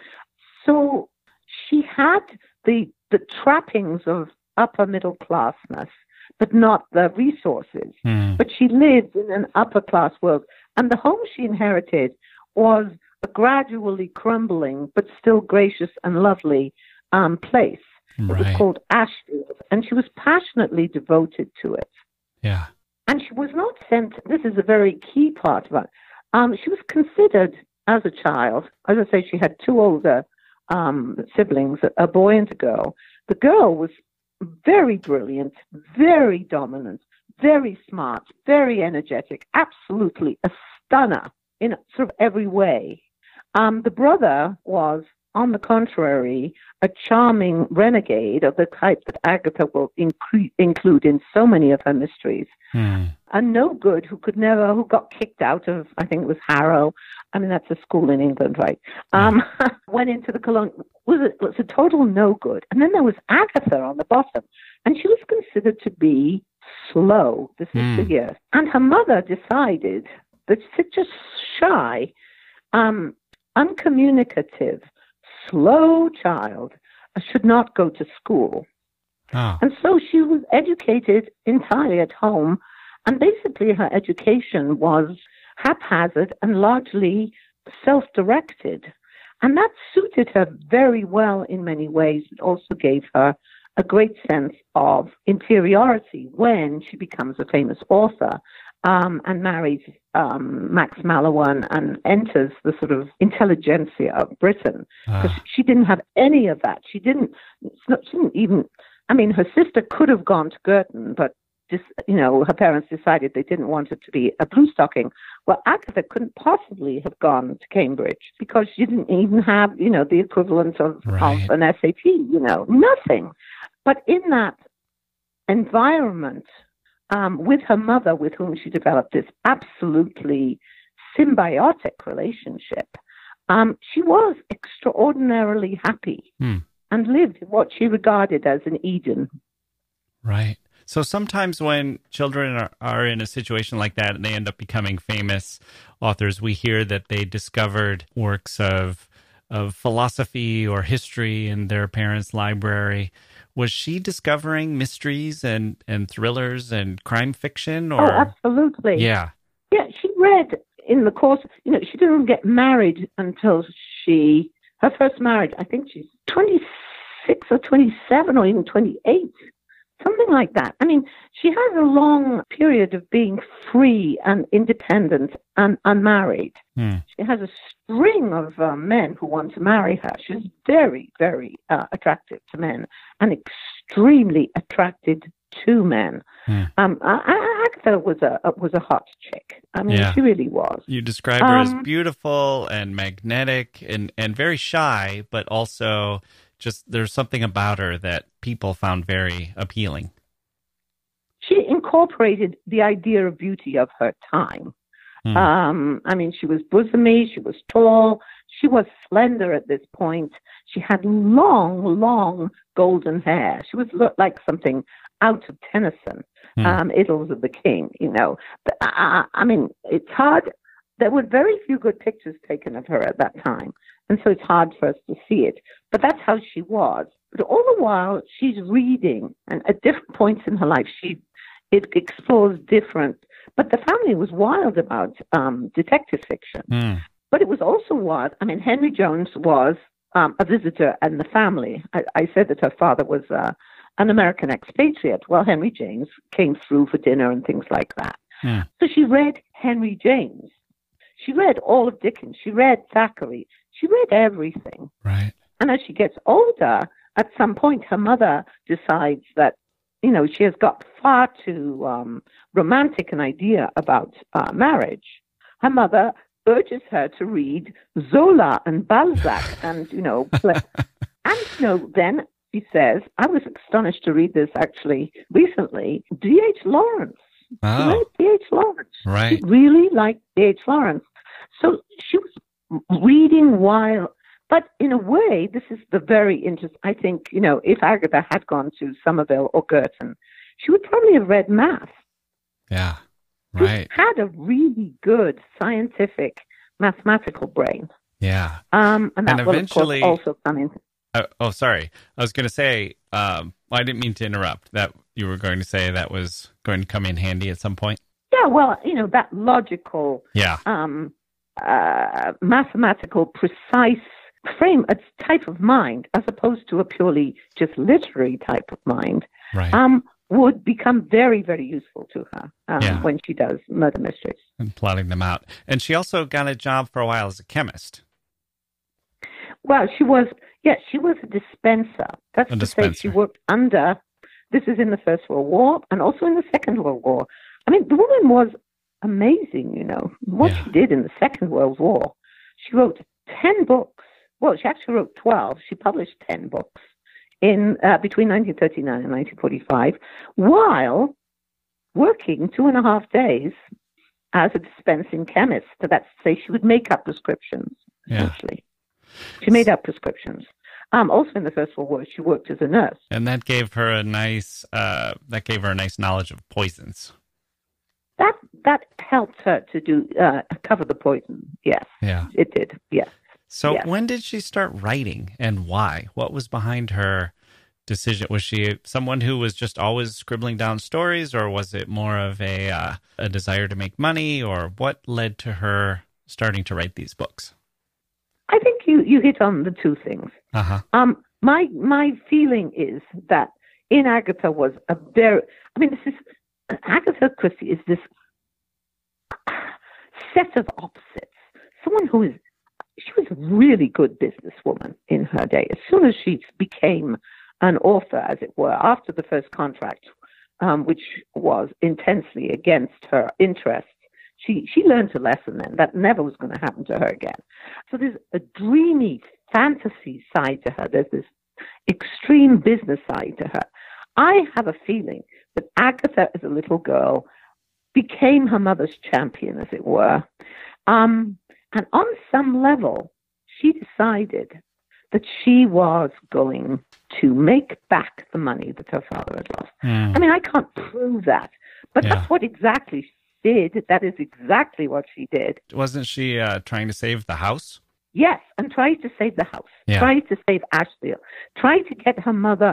Speaker 4: So she had the the trappings of upper middle classness, but not the resources. Mm. But she lived in an upper class world, and the home she inherited was a gradually crumbling but still gracious and lovely um, place. Right. It was called Ashfield, and she was passionately devoted to it.
Speaker 1: Yeah,
Speaker 4: and she was not sent. This is a very key part of it. Um, she was considered as a child. As I say, she had two older Um, siblings, a boy and a girl. The girl was very brilliant, very dominant, very smart, very energetic, absolutely a stunner in sort of every way. Um, the brother was, on the contrary, a charming renegade of the type that Agatha will incre- include in so many of her mysteries. Hmm. A no-good who could never, who got kicked out of, I think it was Harrow. I mean, that's a school in England, right? Um, went into the colonial, was a, was a total no-good. And then there was Agatha on the bottom, and she was considered to be slow. This is mm. the year. And her mother decided that she's just shy, um, uncommunicative, slow child should not go to school. Oh. And so she was educated entirely at home, and basically her education was haphazard and largely self-directed. And that suited her very well in many ways. It also gave her a great sense of inferiority when she becomes a famous author um, and marries um, Max Mallowan and enters the sort of intelligentsia of Britain. Because uh. she didn't have any of that. She didn't, it's not, she didn't even, I mean, her sister could have gone to Girton, but just, you know, her parents decided they didn't want her to be a blue stocking. Well, Agatha couldn't possibly have gone to Cambridge because she didn't even have, you know, the equivalent of, right. of an S A T, you know, nothing. But in that environment, um, with her mother, with whom she developed this absolutely symbiotic relationship, um, she was extraordinarily happy hmm. and lived in what she regarded as an Eden.
Speaker 1: Right. So sometimes when children are, are in a situation like that and they end up becoming famous authors, we hear that they discovered works of of philosophy or history in their parents' library. Was she discovering mysteries and, and thrillers and crime fiction? Or
Speaker 4: Oh, absolutely.
Speaker 1: yeah,
Speaker 4: Yeah, she read in the course, you know, she didn't get married until she, her first marriage, I think she's twenty-six or twenty-seven or even twenty-eight, something like that. I mean, she has a long period of being free and independent and unmarried.
Speaker 1: Hmm.
Speaker 4: She has a string of uh, men who want to marry her. She's very, very uh, attractive to men and extremely attracted to men.
Speaker 1: Hmm.
Speaker 4: Um, I, I, Agatha was a was a hot chick. I mean,
Speaker 1: Yeah.
Speaker 4: she really was.
Speaker 1: You describe her as
Speaker 4: Um,
Speaker 1: beautiful and magnetic and, and very shy, but also just there's something about her that people found very appealing.
Speaker 4: She incorporated the idea of beauty of her time.
Speaker 1: Hmm.
Speaker 4: Um, I mean, she was bosomy, she was tall, she was slender at this point. She had long, long golden hair. She was looked like something out of Tennyson,
Speaker 1: Hmm.
Speaker 4: um, Idylls of the King, you know. But, I, I mean, it's hard. There were very few good pictures taken of her at that time, and so it's hard for us to see it. But that's how she was. But all the while, she's reading, and at different points in her life, she it explores different. But the family was wild about um, detective fiction.
Speaker 1: Hmm.
Speaker 4: But it was also wild. I mean, Henry Jones was um, a visitor in the family. I, I said that her father was uh, an American expatriate. Well, Henry James came through for dinner and things like that.
Speaker 1: Hmm.
Speaker 4: So she read Henry James. She read all of Dickens. She read Thackeray. She read everything.
Speaker 1: Right.
Speaker 4: And as she gets older, at some point, her mother decides that, you know, she has got far too um, romantic an idea about uh, marriage. Her mother urges her to read Zola and Balzac and, you know, play. And, you know, then she says, I was astonished to read this actually recently, D H. Lawrence. She
Speaker 1: Oh,
Speaker 4: read D H. Lawrence.
Speaker 1: right.
Speaker 4: She really liked D H. Lawrence. So she was reading while, but in a way, this is the very interesting, I think, you know, if Agatha had gone to Somerville or Girton, she would probably have read math.
Speaker 1: Yeah.
Speaker 4: She
Speaker 1: Right.
Speaker 4: had a really good scientific mathematical brain.
Speaker 1: Yeah.
Speaker 4: Um, and that
Speaker 1: And
Speaker 4: will,
Speaker 1: eventually-
Speaker 4: of course, also come in.
Speaker 1: Uh, oh, sorry. I was going to say, um, I didn't mean to interrupt. That you were going to say that was going to come in handy at some point.
Speaker 4: Yeah, well, you know, that logical,
Speaker 1: Yeah.
Speaker 4: um, uh, mathematical, precise frame, a type of mind, as opposed to a purely just literary type of mind,
Speaker 1: Right.
Speaker 4: um, would become very, very useful to her um,
Speaker 1: Yeah.
Speaker 4: when she does murder mysteries.
Speaker 1: And plotting them out. And she also got a job for a while as a chemist.
Speaker 4: Well, she was, yes, she was a dispenser. That's
Speaker 1: A
Speaker 4: to say, she
Speaker 1: dispenser.
Speaker 4: worked under, this is in the First World War and also in the Second World War. I mean, the woman was amazing, you know, what
Speaker 1: Yeah.
Speaker 4: she did in the Second World War. She wrote ten books. Well, she actually wrote twelve. She published ten books in uh, between nineteen thirty-nine and nineteen forty-five, while working two and a half days as a dispensing chemist. So that's to say, she would make up prescriptions,
Speaker 1: Yeah.
Speaker 4: essentially. She made up prescriptions. Um, also, in the First World War, she worked as a nurse.
Speaker 1: And that gave her a nice, uh, that gave her a nice knowledge of poisons.
Speaker 4: That that helped her to do uh, cover the poison. Yes,
Speaker 1: Yeah.
Speaker 4: it did. Yes.
Speaker 1: So
Speaker 4: Yes.
Speaker 1: when did she start writing and why? What was behind her decision? Was she someone who was just always scribbling down stories, or was it more of a uh, a desire to make money, or what led to her starting to write these books?
Speaker 4: I think you, you hit on the two things.
Speaker 1: Uh-huh.
Speaker 4: Um, my my feeling is that in Agatha was a very, I mean, this is, Agatha Christie is this set of opposites. Someone who is, she was a really good businesswoman in her day. As soon as she became an author, as it were, after the first contract, um, which was intensely against her interests, she, she learned a lesson then that never was going to happen to her again. So there's a dreamy fantasy side to her. There's this extreme business side to her. I have a feeling that Agatha, as a little girl, became her mother's champion, as it were. Um, and on some level, she decided that she was going to make back the money that her father had lost.
Speaker 1: Hmm.
Speaker 4: I mean, I can't prove that, but
Speaker 1: Yeah.
Speaker 4: that's what exactly she did. That is exactly what she did.
Speaker 1: Wasn't she uh, trying to save the house?
Speaker 4: Yes, and tries to save the house,
Speaker 1: Yeah.
Speaker 4: tries to save Asheville, tries to get her mother.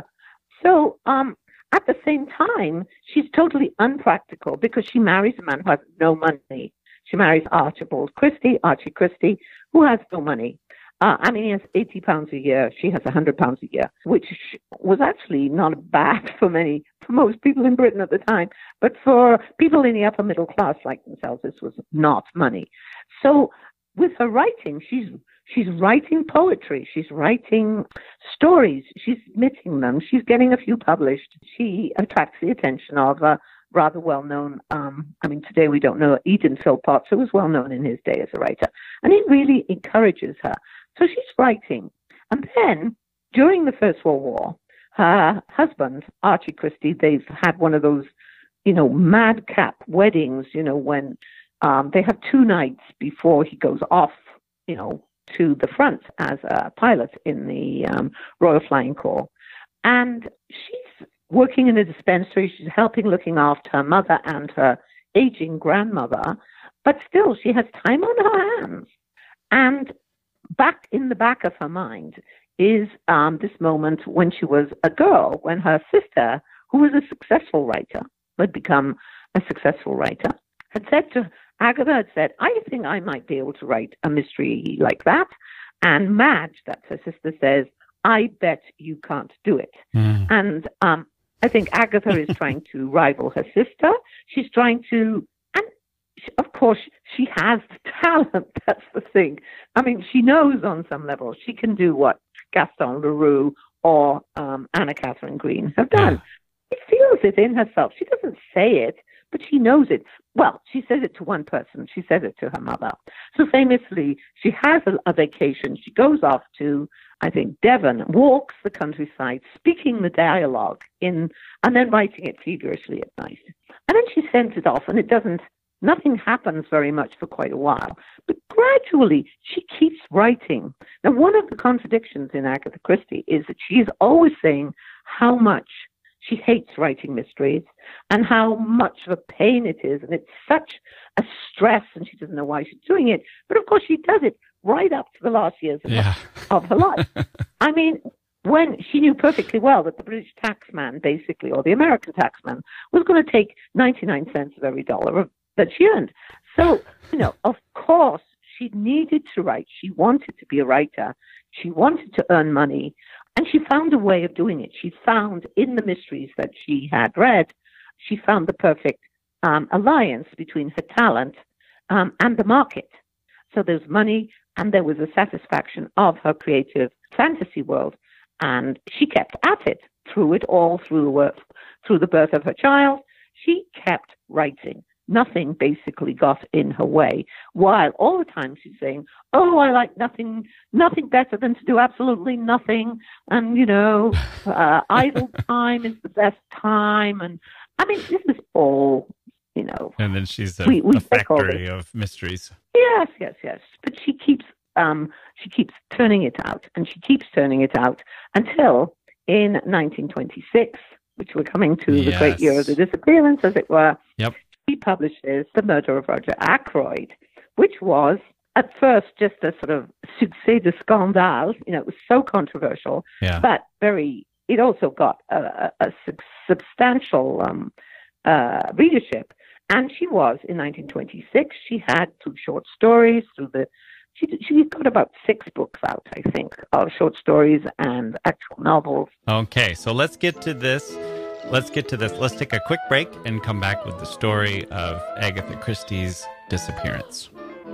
Speaker 4: So um, at the same time, she's totally unpractical because she marries a man who has no money. She marries Archibald Christie, Archie Christie, who has no money. Uh, I mean, he has eighty pounds a year. She has one hundred pounds a year, which was actually not bad for many, for most people in Britain at the time. But for people in the upper middle class like themselves, this was not money. So with her writing, she's she's writing poetry. She's writing stories. She's submitting them. She's getting a few published. She attracts the attention of a rather well-known, um, I mean, today we don't know, Eden Philpotts, who was well-known in his day as a writer. And he really encourages her. So she's writing. And then, during the First World War, her husband, Archie Christie, they've had one of those, you know, madcap weddings, you know, when um, they have two nights before he goes off, you know, to the front as a pilot in the um, Royal Flying Corps. And she's working in a dispensary. She's helping looking after her mother and her aging grandmother. But still, she has time on her hands. And back in the back of her mind is um, this moment when she was a girl, when her sister, who was a successful writer, had become a successful writer, had said to Agatha, had said, I think I might be able to write a mystery like that. And Madge, that's her sister, says, I bet you can't do it. Mm. And um, I think Agatha is trying to rival her sister. She's trying to, and she, of course, she has the talent. That's the thing. I mean, she knows on some level she can do what Gaston Leroux or um, Anna Catherine Green have done. Yeah. She feels it in herself. She doesn't say it, but she knows it. Well, she says it to one person. She says it to her mother. So famously, she has a, a vacation. She goes off to, I think, Devon, walks the countryside, speaking the dialogue in, and then writing it feverishly at night. And then she sends it off, and it doesn't, nothing happens very much for quite a while. But gradually, she keeps writing. Now, one of the contradictions in Agatha Christie is that she is always saying how much she hates writing mysteries and how much of a pain it is. And it's such a stress, and she doesn't know why she's doing it. But of course, she does it right up to the last years of, yeah. her, of her life. I mean, when she knew perfectly well that the British taxman, basically, or the American taxman, was going to take ninety-nine cents of every dollar of, that she earned. So, you know, of course, she needed to write. She wanted to be a writer. She wanted to earn money. And she found a way of doing it. She found in the mysteries that she had read, she found the perfect um, alliance between her talent um, and the market. So there's money, and there was a satisfaction of her creative fantasy world. And she kept at it through it all, through the, through the birth of her child. She kept writing. Nothing basically got in her way, while all the time she's saying, oh, I like nothing nothing better than to do absolutely nothing. And, you know, uh, idle time is the best time. And, I mean, this is all, you know.
Speaker 1: And then she's a,
Speaker 4: we, we
Speaker 1: a factory of mysteries.
Speaker 4: Yes, yes, yes. But she keeps, um, she keeps turning it out, and she keeps turning it out until in nineteen twenty-six, which we're coming to, yes. the great year of the disappearance, as it were.
Speaker 1: Yep.
Speaker 4: He publishes The Murder of Roger Ackroyd, which was at first just a sort of succès de scandale. You know, it was so controversial,
Speaker 1: yeah.
Speaker 4: but very. It also got a, a, a substantial um, uh, readership. And she was in nineteen twenty-six. She had two short stories through the. She she got about six books out, I think, of short stories and actual novels.
Speaker 1: Okay, so let's get to this. Let's get to this. Let's take a quick break and come back with the story of Agatha Christie's disappearance.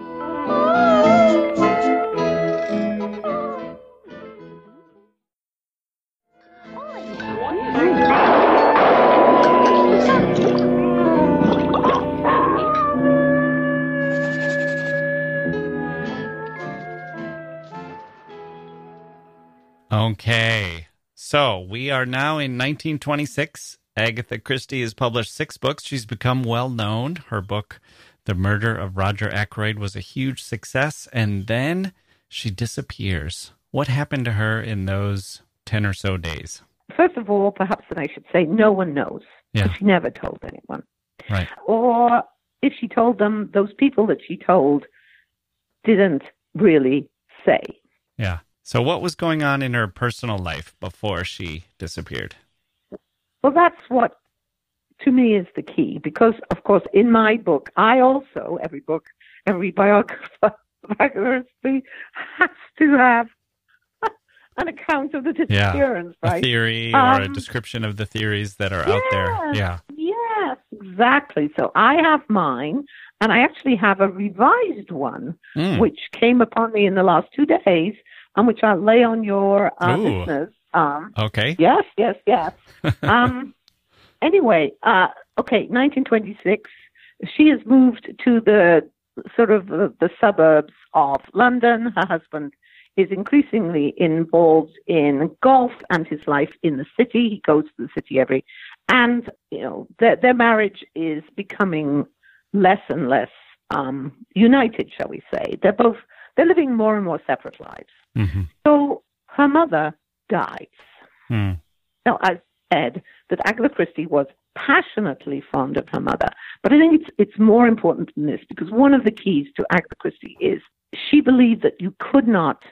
Speaker 1: Okay. So we are now in nineteen twenty-six. Agatha Christie has published six books. She's become well known. Her book, The Murder of Roger Ackroyd, was a huge success. And then she disappears. What happened to her in those ten or so days?
Speaker 4: First of all, perhaps that I should say no one knows.
Speaker 1: Yeah.
Speaker 4: She never told anyone.
Speaker 1: Right.
Speaker 4: Or if she told them, those people that she told didn't really say.
Speaker 1: Yeah. So what was going on in her personal life before she disappeared?
Speaker 4: Well, that's what, to me, is the key. Because, of course, in my book, I also, every book, every biographer, biography has to have an account of the disappearance,
Speaker 1: yeah.
Speaker 4: right?
Speaker 1: A theory or um, a description of the theories that are
Speaker 4: yes,
Speaker 1: out there. Yeah.
Speaker 4: Yes, exactly. So I have mine, and I actually have a revised one, mm. which came upon me in the last two days, and which I'll lay on your uh, listeners. Um,
Speaker 1: okay.
Speaker 4: Yes, yes, yes. um, anyway, uh, okay, nineteen twenty-six, she has moved to the sort of the, the suburbs of London. Her husband is increasingly involved in golf and his life in the city. He goes to the city every, and you know their their marriage is becoming less and less um, united, shall we say? They're both they're living more and more separate lives.
Speaker 1: Mm-hmm.
Speaker 4: So her mother dies.
Speaker 1: Mm.
Speaker 4: Now, I said that Agatha Christie was passionately fond of her mother, but I think it's it's more important than this, because one of the keys to Agatha Christie is she believed that you could not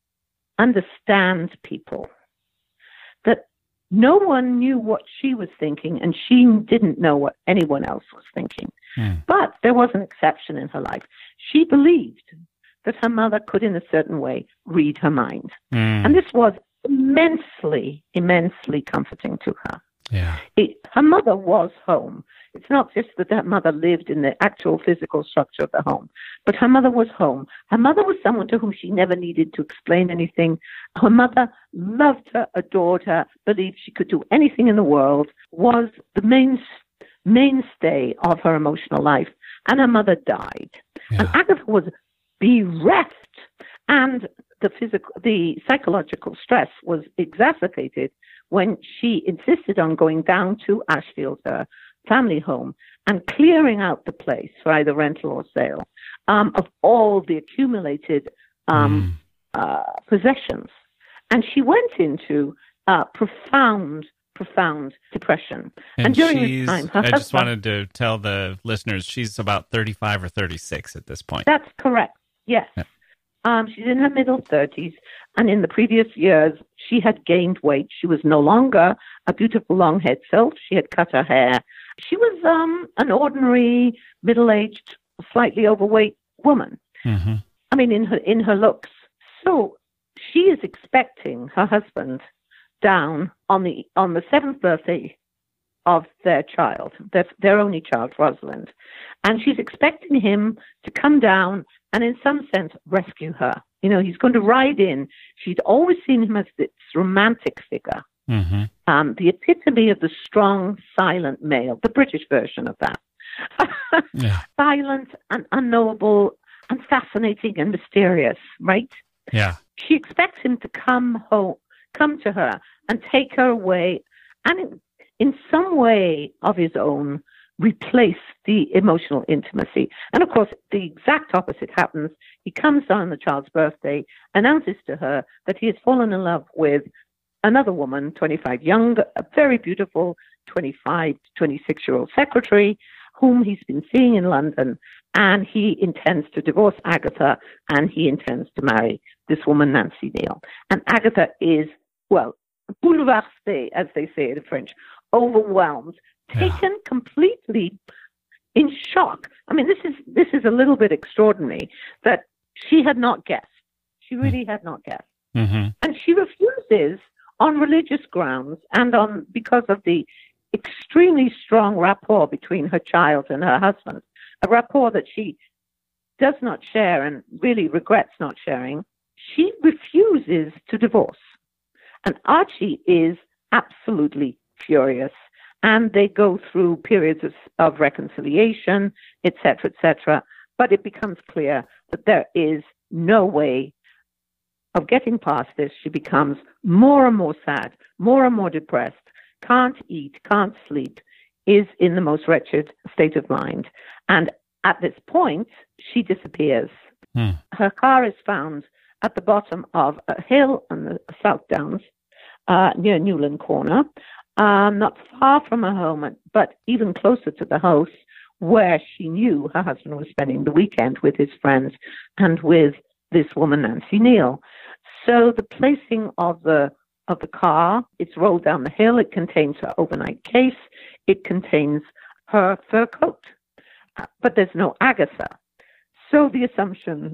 Speaker 4: understand people, that no one knew what she was thinking, and she didn't know what anyone else was thinking.
Speaker 1: Mm.
Speaker 4: But there was an exception in her life. She believed that her mother could, in a certain way, read her mind.
Speaker 1: Mm.
Speaker 4: And this was immensely, immensely comforting to her.
Speaker 1: Yeah.
Speaker 4: It, her mother was home. It's not just that her mother lived in the actual physical structure of the home, but her mother was home. Her mother was someone to whom she never needed to explain anything. Her mother loved her, adored her, believed she could do anything in the world, was the main, mainstay of her emotional life. And her mother died.
Speaker 1: Yeah.
Speaker 4: And Agatha was bereft, and the physical, the psychological stress was exacerbated when she insisted on going down to Ashfield, her family home, and clearing out the place for either rental or sale um, of all the accumulated um, mm. uh, possessions. And she went into uh, profound, profound depression.
Speaker 1: And,
Speaker 4: and during
Speaker 1: she's,
Speaker 4: this time, her
Speaker 1: I just
Speaker 4: husband,
Speaker 1: wanted to tell the listeners, she's about thirty-five or thirty-six at this point.
Speaker 4: That's correct. Yes.
Speaker 1: Yeah.
Speaker 4: Um, she's in her middle thirties, and in the previous years, she had gained weight. She was no longer a beautiful long-haired sylph. She had cut her hair. She was um, an ordinary, middle-aged, slightly overweight woman.
Speaker 1: Mm-hmm.
Speaker 4: I mean, in her in her looks. So she is expecting her husband down on the on the seventh birthday of their child, their, their only child, Rosalind. And she's expecting him to come down and in some sense rescue her. You know, he's going to ride in. She'd always seen him as this romantic figure,
Speaker 1: mm-hmm.
Speaker 4: um, the epitome of the strong, silent male, the British version of that.
Speaker 1: Yeah.
Speaker 4: Silent and unknowable and fascinating and mysterious, right?
Speaker 1: Yeah.
Speaker 4: She expects him to come home, come to her and take her away and in, in some way of his own replace the emotional intimacy. And of course, the exact opposite happens. He comes on the child's birthday, announces to her that he has fallen in love with another woman, twenty-five, young, a very beautiful twenty-five, twenty-six-year-old secretary, whom he's been seeing in London, and he intends to divorce Agatha, and he intends to marry this woman, Nancy Neal. And Agatha is, well, bouleversée, as they say in French, overwhelmed, taken yeah. completely in shock. I mean, this is this is a little bit extraordinary that she had not guessed. She really had not guessed.
Speaker 1: Mm-hmm.
Speaker 4: And she refuses on religious grounds and on because of the extremely strong rapport between her child and her husband, a rapport that she does not share and really regrets not sharing. She refuses to divorce. And Archie is absolutely furious. And they go through periods of, of reconciliation, et cetera, et cetera. But it becomes clear that there is no way of getting past this. She becomes more and more sad, more and more depressed, can't eat, can't sleep, is in the most wretched state of mind. And at this point, she disappears.
Speaker 1: Hmm.
Speaker 4: Her car is found at the bottom of a hill on the South Downs, uh, near Newland Corner. Um, not far from her home, but even closer to the house where she knew her husband was spending the weekend with his friends and with this woman, Nancy Neal. So the placing of the of the car, it's rolled down the hill. It contains her overnight case. It contains her fur coat, but there's no Agatha. So the assumption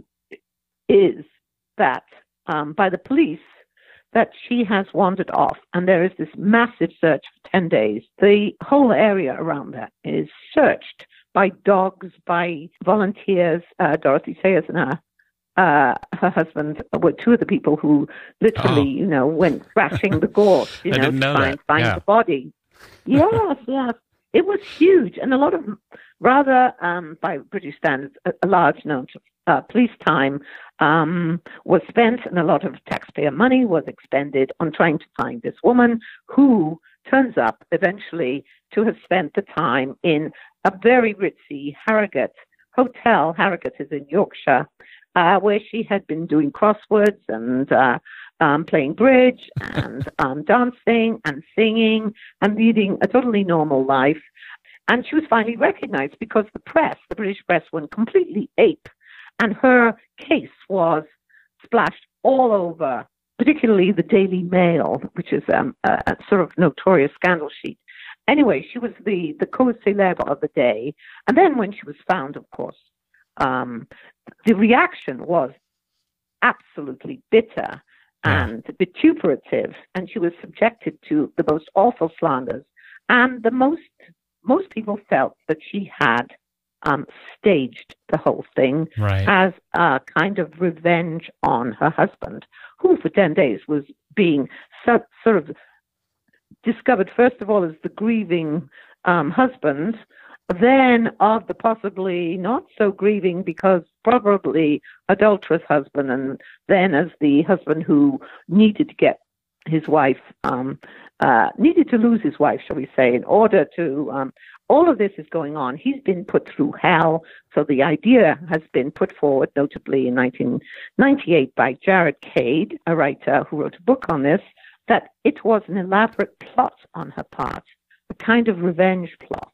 Speaker 4: is that um, by the police that she has wandered off, and there is this massive search for ten days. The whole area around that is searched by dogs, by volunteers. Uh, Dorothy Sayers and her, uh, her husband were two of the people who literally, oh. you know, went thrashing the gorse, you know, to
Speaker 1: know
Speaker 4: find, find
Speaker 1: yeah.
Speaker 4: the body. Yes, yes. It was huge, and a lot of rather, um, by British standards, a, a large amount of uh, police time um, was spent, and a lot of taxpayer money was expended on trying to find this woman, who turns up eventually to have spent the time in a very ritzy Harrogate hotel. Harrogate is in Yorkshire, uh, where she had been doing crosswords and uh, um, playing bridge and um, dancing and singing and leading a totally normal life. And she was finally recognized because the press, the British press, went completely ape, and her case was splashed all over, particularly the Daily Mail, which is um, a, a sort of notorious scandal sheet. Anyway, she was the, the cause célèbre of the day. And then when she was found, of course, um, the reaction was absolutely bitter and vituperative, and she was subjected to the most awful slanders. And the most most people felt that she had um, staged the whole thing
Speaker 1: right.
Speaker 4: as a kind of revenge on her husband, who for ten days was being so, sort of discovered, first of all, as the grieving um, husband, then of the possibly not so grieving because probably adulterous husband, and then as the husband who needed to get his wife, um, uh, needed to lose his wife, shall we say, in order to, um, all of this is going on. He's been put through hell. So the idea has been put forward, notably in nineteen ninety-eight by Jared Cade, a writer who wrote a book on this, that it was an elaborate plot on her part, a kind of revenge plot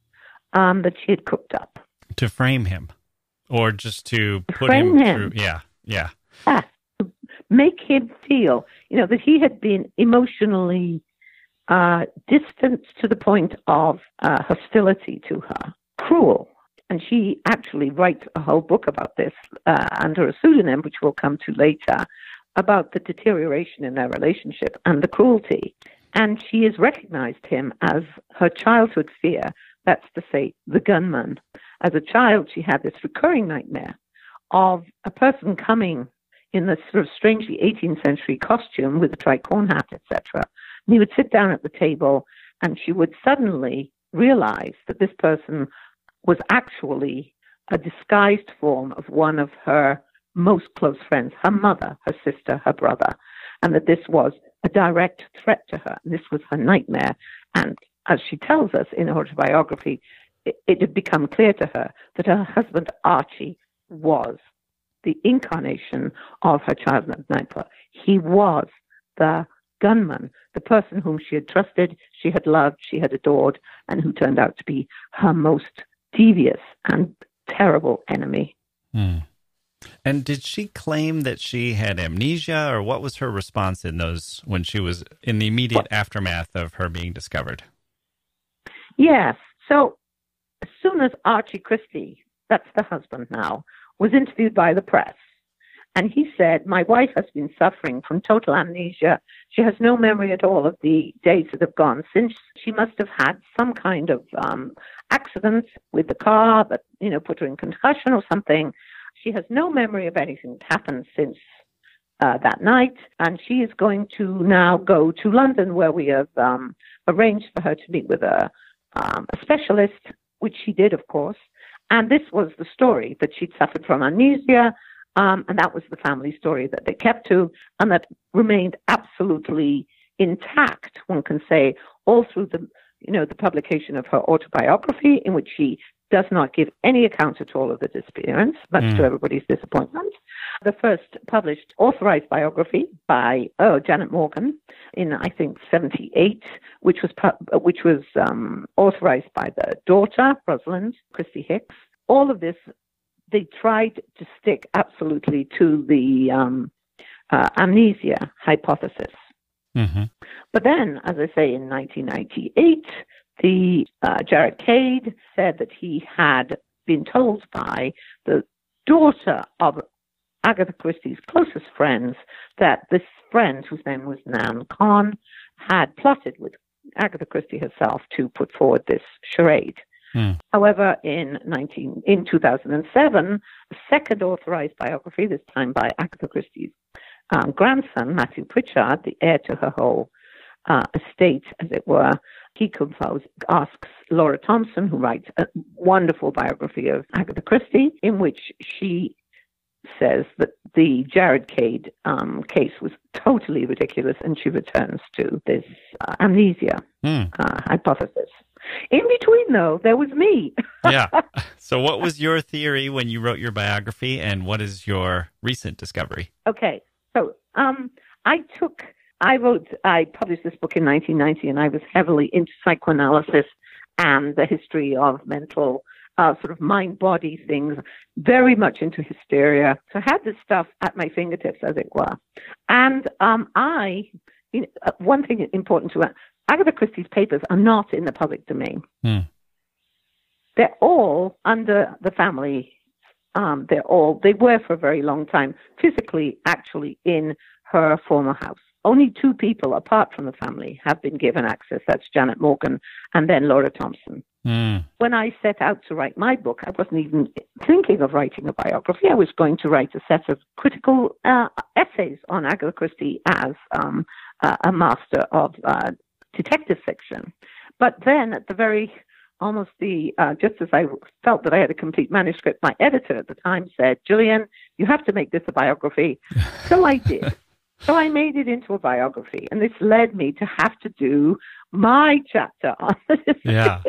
Speaker 4: um, that she had cooked up.
Speaker 1: To frame him, or just to put
Speaker 4: frame
Speaker 1: him,
Speaker 4: him
Speaker 1: through, yeah, yeah.
Speaker 4: Ah, make him feel, you know, that he had been emotionally uh, distant to the point of uh, hostility to her, cruel. And she actually writes a whole book about this uh, under a pseudonym, which we'll come to later, about the deterioration in their relationship and the cruelty. And she has recognized him as her childhood fear, that's to say, the gunman. As a child, she had this recurring nightmare of a person coming in this sort of strangely eighteenth century costume with a tricorn hat, et cetera. And he would sit down at the table, and she would suddenly realize that this person was actually a disguised form of one of her most close friends, her mother, her sister, her brother, and that this was a direct threat to her. This was her nightmare. And as she tells us in her autobiography, it, it had become clear to her that her husband, Archie, was the incarnation of her childhood nightmare. He was the gunman, the person whom she had trusted, she had loved, she had adored, and who turned out to be her most devious and terrible enemy.
Speaker 1: Hmm. And did she claim that she had amnesia, or what was her response in those when she was in the immediate well, aftermath of her being discovered?
Speaker 4: Yes. So as soon as Archie Christie, that's the husband now, was interviewed by the press, and he said, my wife has been suffering from total amnesia. She has no memory at all of the days that have gone since. She must have had some kind of um, accident with the car that, you know, put her in concussion or something. She has no memory of anything that happened since uh, that night, and she is going to now go to London, where we have um, arranged for her to meet with a, um, a specialist, which she did, of course. And this was the story, that she'd suffered from amnesia, um, and that was the family story that they kept to, and that remained absolutely intact, one can say, all through the, you know, the publication of her autobiography, in which she does not give any account at all of the disappearance, much mm. to everybody's disappointment. The first published authorized biography by oh, Janet Morgan in, I think, seventy-eight, which was pu- which was um, authorized by the daughter, Rosalind Christie Hicks. All of this they tried to stick absolutely to the um, uh, amnesia hypothesis.
Speaker 1: Mm-hmm.
Speaker 4: But then, as I say, in nineteen ninety-eight, the uh, Jared Cade said that he had been told by the daughter of Agatha Christie's closest friends that this friend, whose name was Nan Khan, had plotted with Agatha Christie herself to put forward this charade.
Speaker 1: Hmm.
Speaker 4: However, in nineteen in two thousand seven, a second authorized biography, this time by Agatha Christie's um, grandson, Matthew Pritchard, the heir to her whole uh, estate, as it were, he composed, asks Laura Thompson, who writes a wonderful biography of Agatha Christie, in which she says that the Jared Cade um, case was totally ridiculous, and she returns to this uh, amnesia
Speaker 1: Hmm.
Speaker 4: uh, hypothesis. In between, though, there was me.
Speaker 1: Yeah. So what was your theory when you wrote your biography, and what is your recent discovery?
Speaker 4: Okay. So um, I took, I wrote, I published this book in nineteen ninety, and I was heavily into psychoanalysis and the history of mental uh, sort of mind-body things, very much into hysteria. So I had this stuff at my fingertips, as it were. And um, I, you know, uh, one thing important to Agatha Christie's papers are not in the public domain.
Speaker 1: Hmm.
Speaker 4: They're all under the family. Um, they're all, they were for a very long time, physically, actually, in her former house. Only two people, apart from the family, have been given access. That's Janet Morgan and then Laura Thompson.
Speaker 1: Hmm.
Speaker 4: When I set out to write my book, I wasn't even thinking of writing a biography. I was going to write a set of critical uh, essays on Agatha Christie as um, uh, a master of uh, detective fiction. But then at the very, almost the, uh, just as I felt that I had a complete manuscript, my editor at the time said, Gillian, you have to make this a biography. So I did. So I made it into a biography, and this led me to have to do my chapter on this.
Speaker 1: Yeah.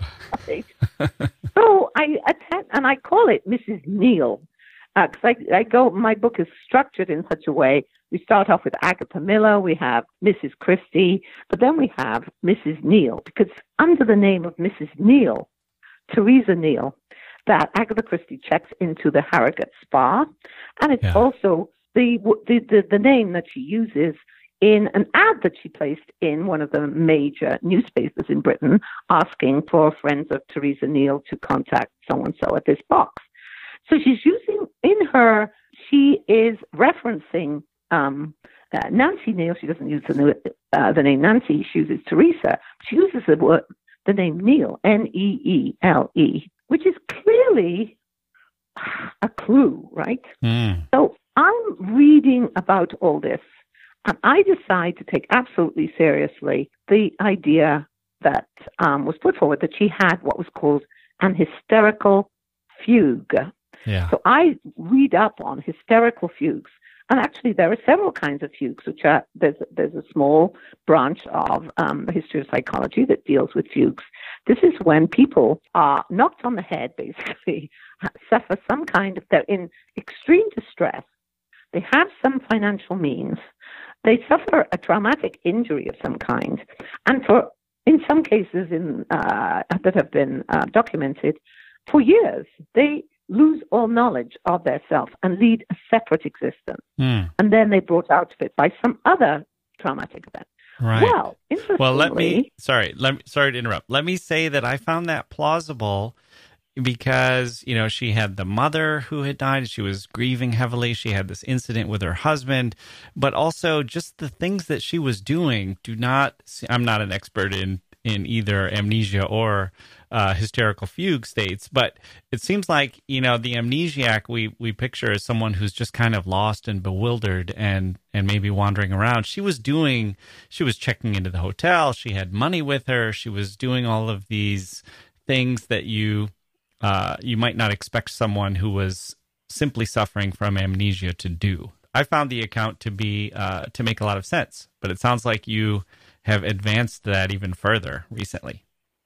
Speaker 4: So I attend, and I call it Missus Neal, because uh, I, I go. My book is structured in such a way. We start off with Agatha Miller, we have Missus Christie, but then we have Missus Neal, because under the name of Missus Neal, Theresa Neal, that Agatha Christie checks into the Harrogate Spa, and it's
Speaker 1: Yeah.
Speaker 4: also the, the the the name that she uses in an ad that she placed in one of the major newspapers in Britain, asking for friends of Theresa Neal to contact so-and-so at this box. So she's using, in her, she is referencing um, uh, Nancy Neal. She doesn't use the, uh, the name Nancy, she uses Teresa. She uses the word, the name Neal, N E E L E, which is clearly a clue, right?
Speaker 1: Mm.
Speaker 4: So I'm reading about all this, and I decide to take absolutely seriously the idea that um, was put forward that she had what was called an hysterical fugue.
Speaker 1: Yeah.
Speaker 4: So I read up on hysterical fugues, and actually there are several kinds of fugues, which are, there's, there's a small branch of um, the history of psychology that deals with fugues. This is when people are knocked on the head, basically, suffer some kind of, they're in extreme distress, they have some financial means, they suffer a traumatic injury of some kind, and for, in some cases in uh, that have been uh, documented, for years, they lose all knowledge of their self and lead a separate existence.
Speaker 1: Mm.
Speaker 4: And then they're brought out of it by some other traumatic event.
Speaker 1: Right.
Speaker 4: Well, interestingly...
Speaker 1: Well, let me, sorry, let me, sorry to interrupt. Let me say that I found that plausible because, you know, she had the mother who had died. She was grieving heavily. She had this incident with her husband, but also just the things that she was doing do not, I'm not an expert in, in either amnesia or uh, hysterical fugue states, but it seems like, you know, the amnesiac we, we picture as someone who's just kind of lost and bewildered and, and maybe wandering around. She was doing, she was checking into the hotel. She had money with her. She was doing all of these things that you, uh, you might not expect someone who was simply suffering from amnesia to do. I found the account to be, uh, to make a lot of sense, but it sounds like you have advanced that even further recently.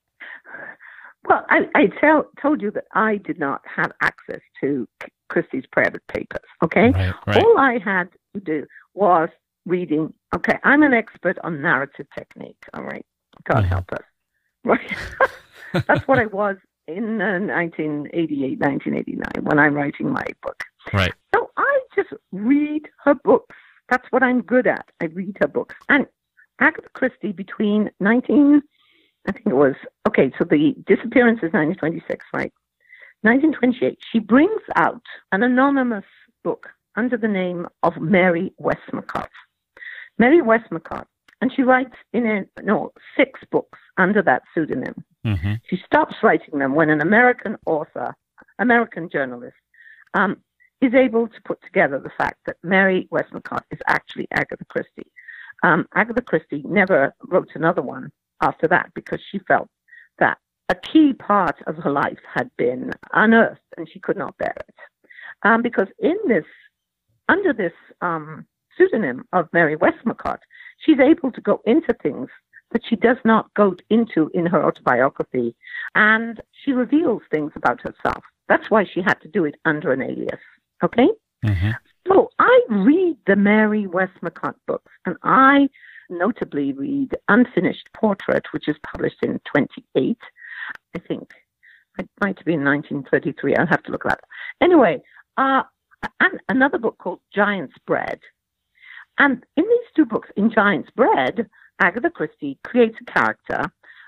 Speaker 4: Well, I, I tell, told you that I did not have access to Christie's private papers, okay?
Speaker 1: Right, right.
Speaker 4: All I had to do was reading, okay, I'm an expert on narrative technique, all right? God
Speaker 1: Mm-hmm.
Speaker 4: help us. Right? That's what I was in in uh, nineteen eighty-eight, nineteen eighty-nine, when I'm writing my book.
Speaker 1: Right.
Speaker 4: So I just read her books. That's what I'm good at. I read her books. And Agatha Christie, between nineteen, I think it was, okay, so the disappearance is nineteen twenty-six, right? nineteen twenty-eight, she brings out an anonymous book under the name of Mary Westmacott. Mary Westmacott, and she writes in a, no, six books under that pseudonym.
Speaker 1: Mm-hmm.
Speaker 4: She stops writing them when an American author, American journalist, um, is able to put together the fact that Mary Westmacott is actually Agatha Christie. Um, Agatha Christie never wrote another one after that because she felt that a key part of her life had been unearthed and she could not bear it. Um, because in this, under this um, pseudonym of Mary Westmacott, she's able to go into things that she does not go into in her autobiography, and she reveals things about herself. That's why she had to do it under an alias, okay?
Speaker 1: Mm-hmm.
Speaker 4: So I read the Mary Westmacott books, and I notably read Unfinished Portrait, which is published in twenty-eight, I think. It might be in nineteen thirty-three. I'll have to look that up. Anyway, uh, and another book called Giant's Bread. And in these two books, in Giant's Bread, Agatha Christie creates a character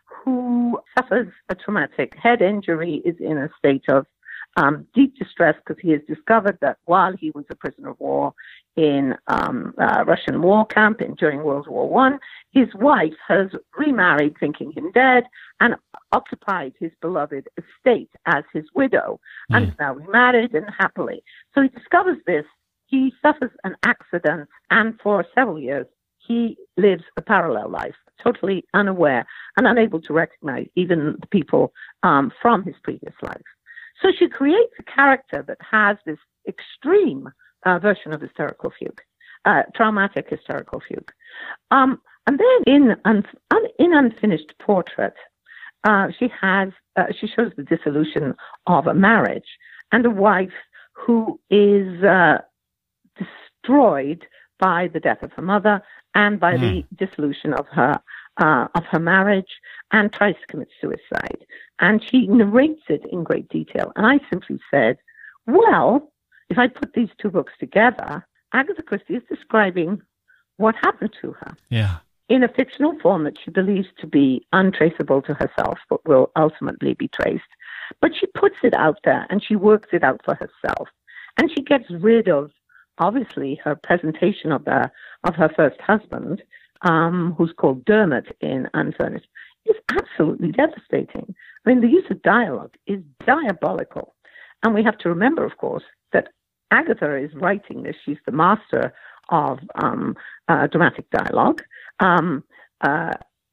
Speaker 4: who suffers a traumatic head injury, is in a state of um, deep distress because he has discovered that while he was a prisoner of war in um, a Russian war camp in, during World War One, his wife has remarried thinking him dead and occupied his beloved estate as his widow mm. and is now remarried and happily. So he discovers this. He suffers an accident, and for several years, he lives a parallel life, totally unaware and unable to recognize even the people um, from his previous life. So she creates a character that has this extreme uh, version of hysterical fugue, uh, traumatic hysterical fugue. Um, and then in, un- un- in Unfinished Portrait, uh, she has uh, she shows the dissolution of a marriage and a wife who is uh, destroyed by the death of her mother and by mm. the dissolution of her uh, of her marriage, and tries to commit suicide. And she narrates it in great detail. And I simply said, well, if I put these two books together, Agatha Christie is describing what happened to her.
Speaker 1: Yeah.
Speaker 4: In a fictional form that she believes to be untraceable to herself, but will ultimately be traced. But she puts it out there and she works it out for herself. And she gets rid of, obviously, her presentation of the of her first husband, um, who's called Dermot in Unfinished, is absolutely devastating. I mean, the use of dialogue is diabolical. And we have to remember, of course, that Agatha is writing this. She's the master of um, uh, dramatic dialogue. Um, uh,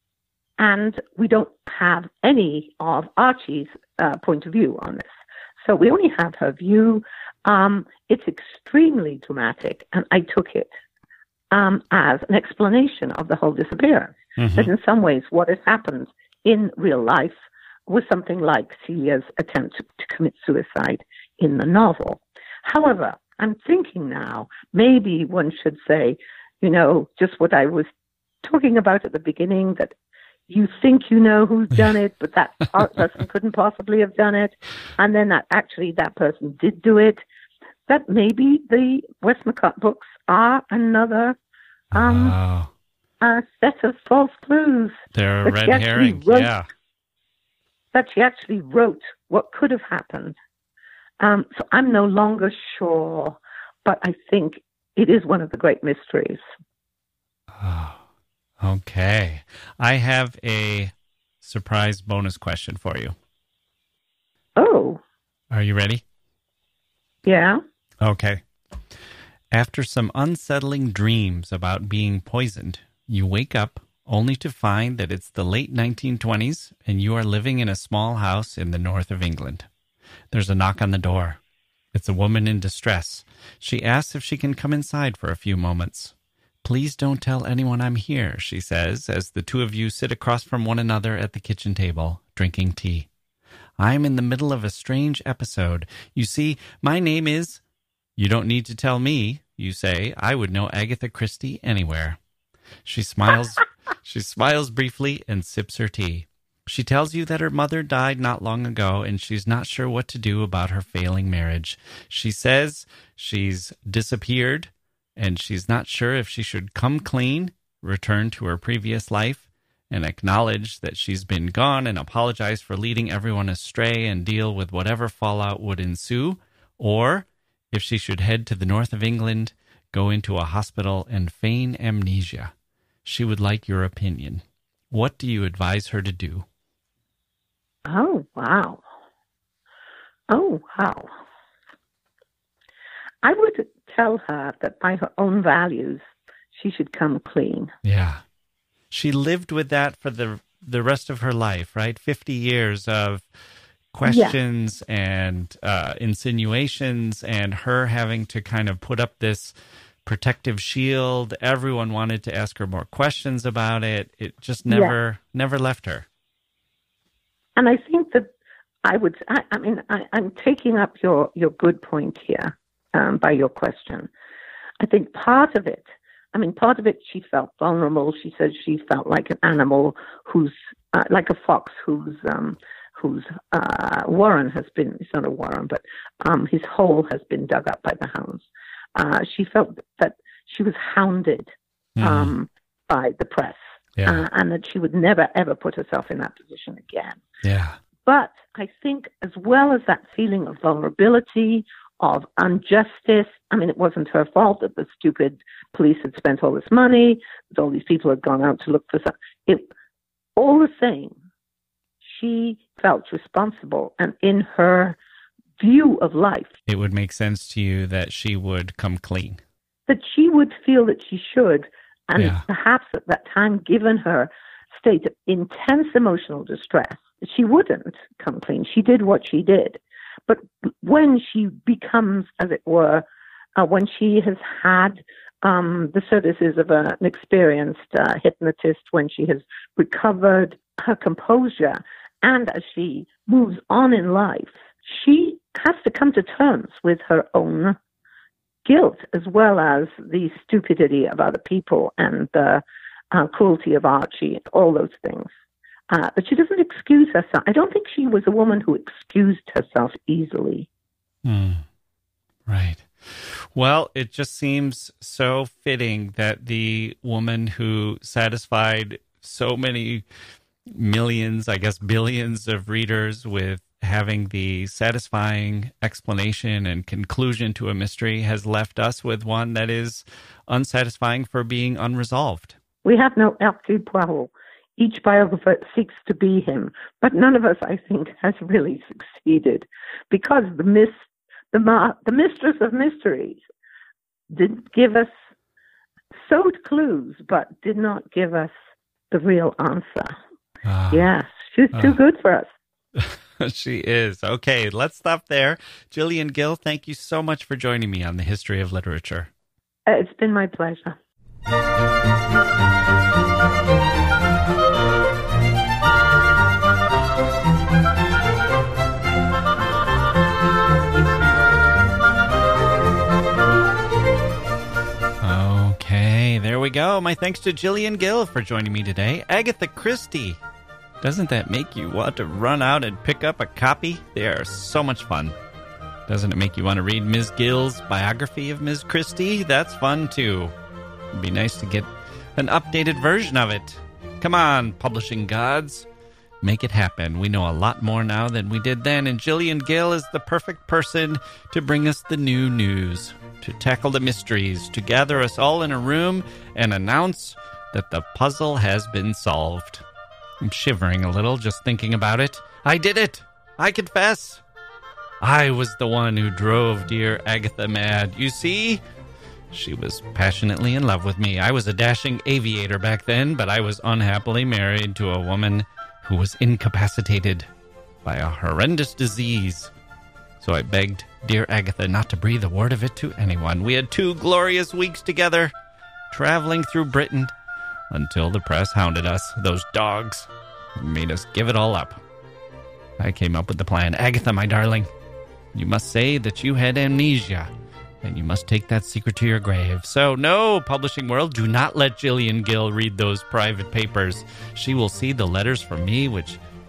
Speaker 4: and we don't have any of Archie's uh, point of view on this. So we only have her view. Um, it's extremely dramatic, and I took it um, as an explanation of the whole disappearance. Mm-hmm. That in some ways what has happened in real life was something like Celia's attempt to, to commit suicide in the novel. However, I'm thinking now, maybe one should say, you know, just what I was talking about at the beginning, that you think you know who's done it, but that person couldn't possibly have done it. And then that actually that person did do it. That maybe the Westmacott books are another um,
Speaker 1: wow.
Speaker 4: a set of false clues.
Speaker 1: They're a red herring,
Speaker 4: wrote,
Speaker 1: yeah.
Speaker 4: That she actually wrote what could have happened. Um, so I'm no longer sure, but I think it is one of the great mysteries.
Speaker 1: Oh, okay. I have a surprise bonus question for you.
Speaker 4: Oh.
Speaker 1: Are you ready?
Speaker 4: Yeah.
Speaker 1: Okay. After some unsettling dreams about being poisoned, you wake up only to find that it's the late nineteen twenties and you are living in a small house in the north of England. There's a knock on the door. It's a woman in distress. She asks if she can come inside for a few moments. Please don't tell anyone I'm here, she says, as the two of you sit across from one another at the kitchen table, drinking tea. I'm in the middle of a strange episode. You see, my name is... You don't need to tell me, you say. I would know Agatha Christie anywhere. She smiles. She smiles briefly and sips her tea. She tells you that her mother died not long ago and she's not sure what to do about her failing marriage. She says she's disappeared and she's not sure if she should come clean, return to her previous life, and acknowledge that she's been gone and apologize for leading everyone astray and deal with whatever fallout would ensue, or if she should head to the north of England, go into a hospital, and feign amnesia. She would like your opinion. What do you advise her to do?
Speaker 4: Oh, wow. Oh, wow. I would tell her that by her own values, she should come clean.
Speaker 1: Yeah. She lived with that for the the rest of her life, right? fifty years of questions yeah. and uh, insinuations, and her having to kind of put up this protective shield. Everyone wanted to ask her more questions about it. It just never, yeah. never left her.
Speaker 4: And I think that I would, I, I mean, I, I'm taking up your, your good point here um, by your question. I think part of it, I mean, part of it, she felt vulnerable. She said she felt like an animal who's, uh, like a fox whose, um, whose uh, warren has been, it's not a warren, but um, his hole has been dug up by the hounds. Uh, she felt that she was hounded mm. um, by the press. Yeah. Uh, and that she would never, ever put herself in that position again.
Speaker 1: Yeah.
Speaker 4: But I think as well as that feeling of vulnerability, of injustice, I mean, it wasn't her fault that the stupid police had spent all this money, that all these people had gone out to look for something. It, all the same, she felt responsible. And in her view of life,
Speaker 1: it would make sense to you that she would come clean.
Speaker 4: That she would feel that she should. And
Speaker 1: yeah.
Speaker 4: perhaps at that time, given her state of intense emotional distress, she wouldn't come clean. She did what she did. But when she becomes, as it were, uh, when she has had um, the services of a, an experienced uh, hypnotist, when she has recovered her composure, and as she moves on in life, she has to come to terms with her own guilt, as well as the stupidity of other people and the uh, cruelty of Archie, all those things. Uh, but she doesn't excuse herself. I don't think she was a woman who excused herself easily.
Speaker 1: Mm. Right. Well, it just seems so fitting that the woman who satisfied so many millions, I guess billions of readers with having the satisfying explanation and conclusion to a mystery has left us with one that is unsatisfying for being unresolved.
Speaker 4: We have no Hercule Poirot. Each biographer seeks to be him, but none of us, I think, has really succeeded, because the mis- the, ma- the mistress of mysteries did give us sowed clues, but did not give us the real answer. Uh, yes, she's too uh. good for us.
Speaker 1: She is. Okay, let's stop there. Gillian Gill, thank you so much for joining me on the History of Literature.
Speaker 4: Uh, it's been my pleasure.
Speaker 1: Okay, there we go. My thanks to Gillian Gill for joining me today. Agatha Christie. Doesn't that make you want to run out and pick up a copy? They are so much fun. Doesn't it make you want to read Miz Gill's biography of Miz Christie? That's fun, too. It'd be nice to get an updated version of it. Come on, publishing gods. Make it happen. We know a lot more now than we did then, and Gillian Gill is the perfect person to bring us the new news, to tackle the mysteries, to gather us all in a room and announce that the puzzle has been solved. I'm shivering a little just thinking about it. I did it! I confess! I was the one who drove dear Agatha mad. You see? She was passionately in love with me. I was a dashing aviator back then, but I was unhappily married to a woman who was incapacitated by a horrendous disease. So I begged dear Agatha not to breathe a word of it to anyone. We had two glorious weeks together, traveling through Britain, until the press hounded us. Those dogs made us give it all up. I came up with the plan. Agatha, my darling, you must say that you had amnesia, and you must take that secret to your grave. So, no, publishing world, do not let Gillian Gill read those private papers. She will see the letters from me, which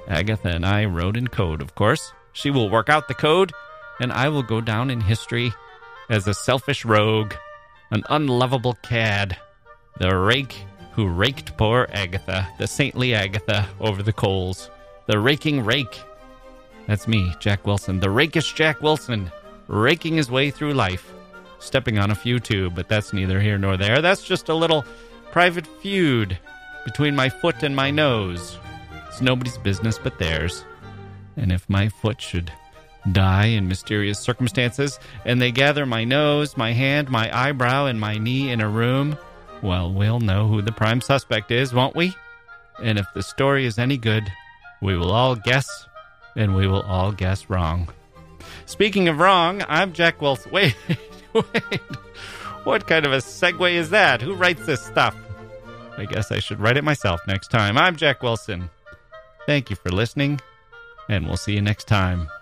Speaker 1: Agatha and I wrote in code, of course. She will work out the code, and I will go down in history as a selfish rogue, an unlovable cad, the rake who raked poor Agatha, the saintly Agatha, over the coals. The raking rake. That's me, Jack Wilson, the rakish Jack Wilson, raking his way through life. Stepping on a few too, but that's neither here nor there. That's just a little private feud between my foot and my nose. It's nobody's business but theirs. And if my foot should die in mysterious circumstances, and they gather my nose, my hand, my eyebrow, and my knee in a room, well, we'll know who the prime suspect is, won't we? And if the story is any good, we will all guess, and we will all guess wrong. Speaking of wrong, I'm Jack Wilson. Wait, wait. What kind of a segue is that? Who writes this stuff? I guess I should write it myself next time. I'm Jack Wilson. Thank you for listening, and we'll see you next time.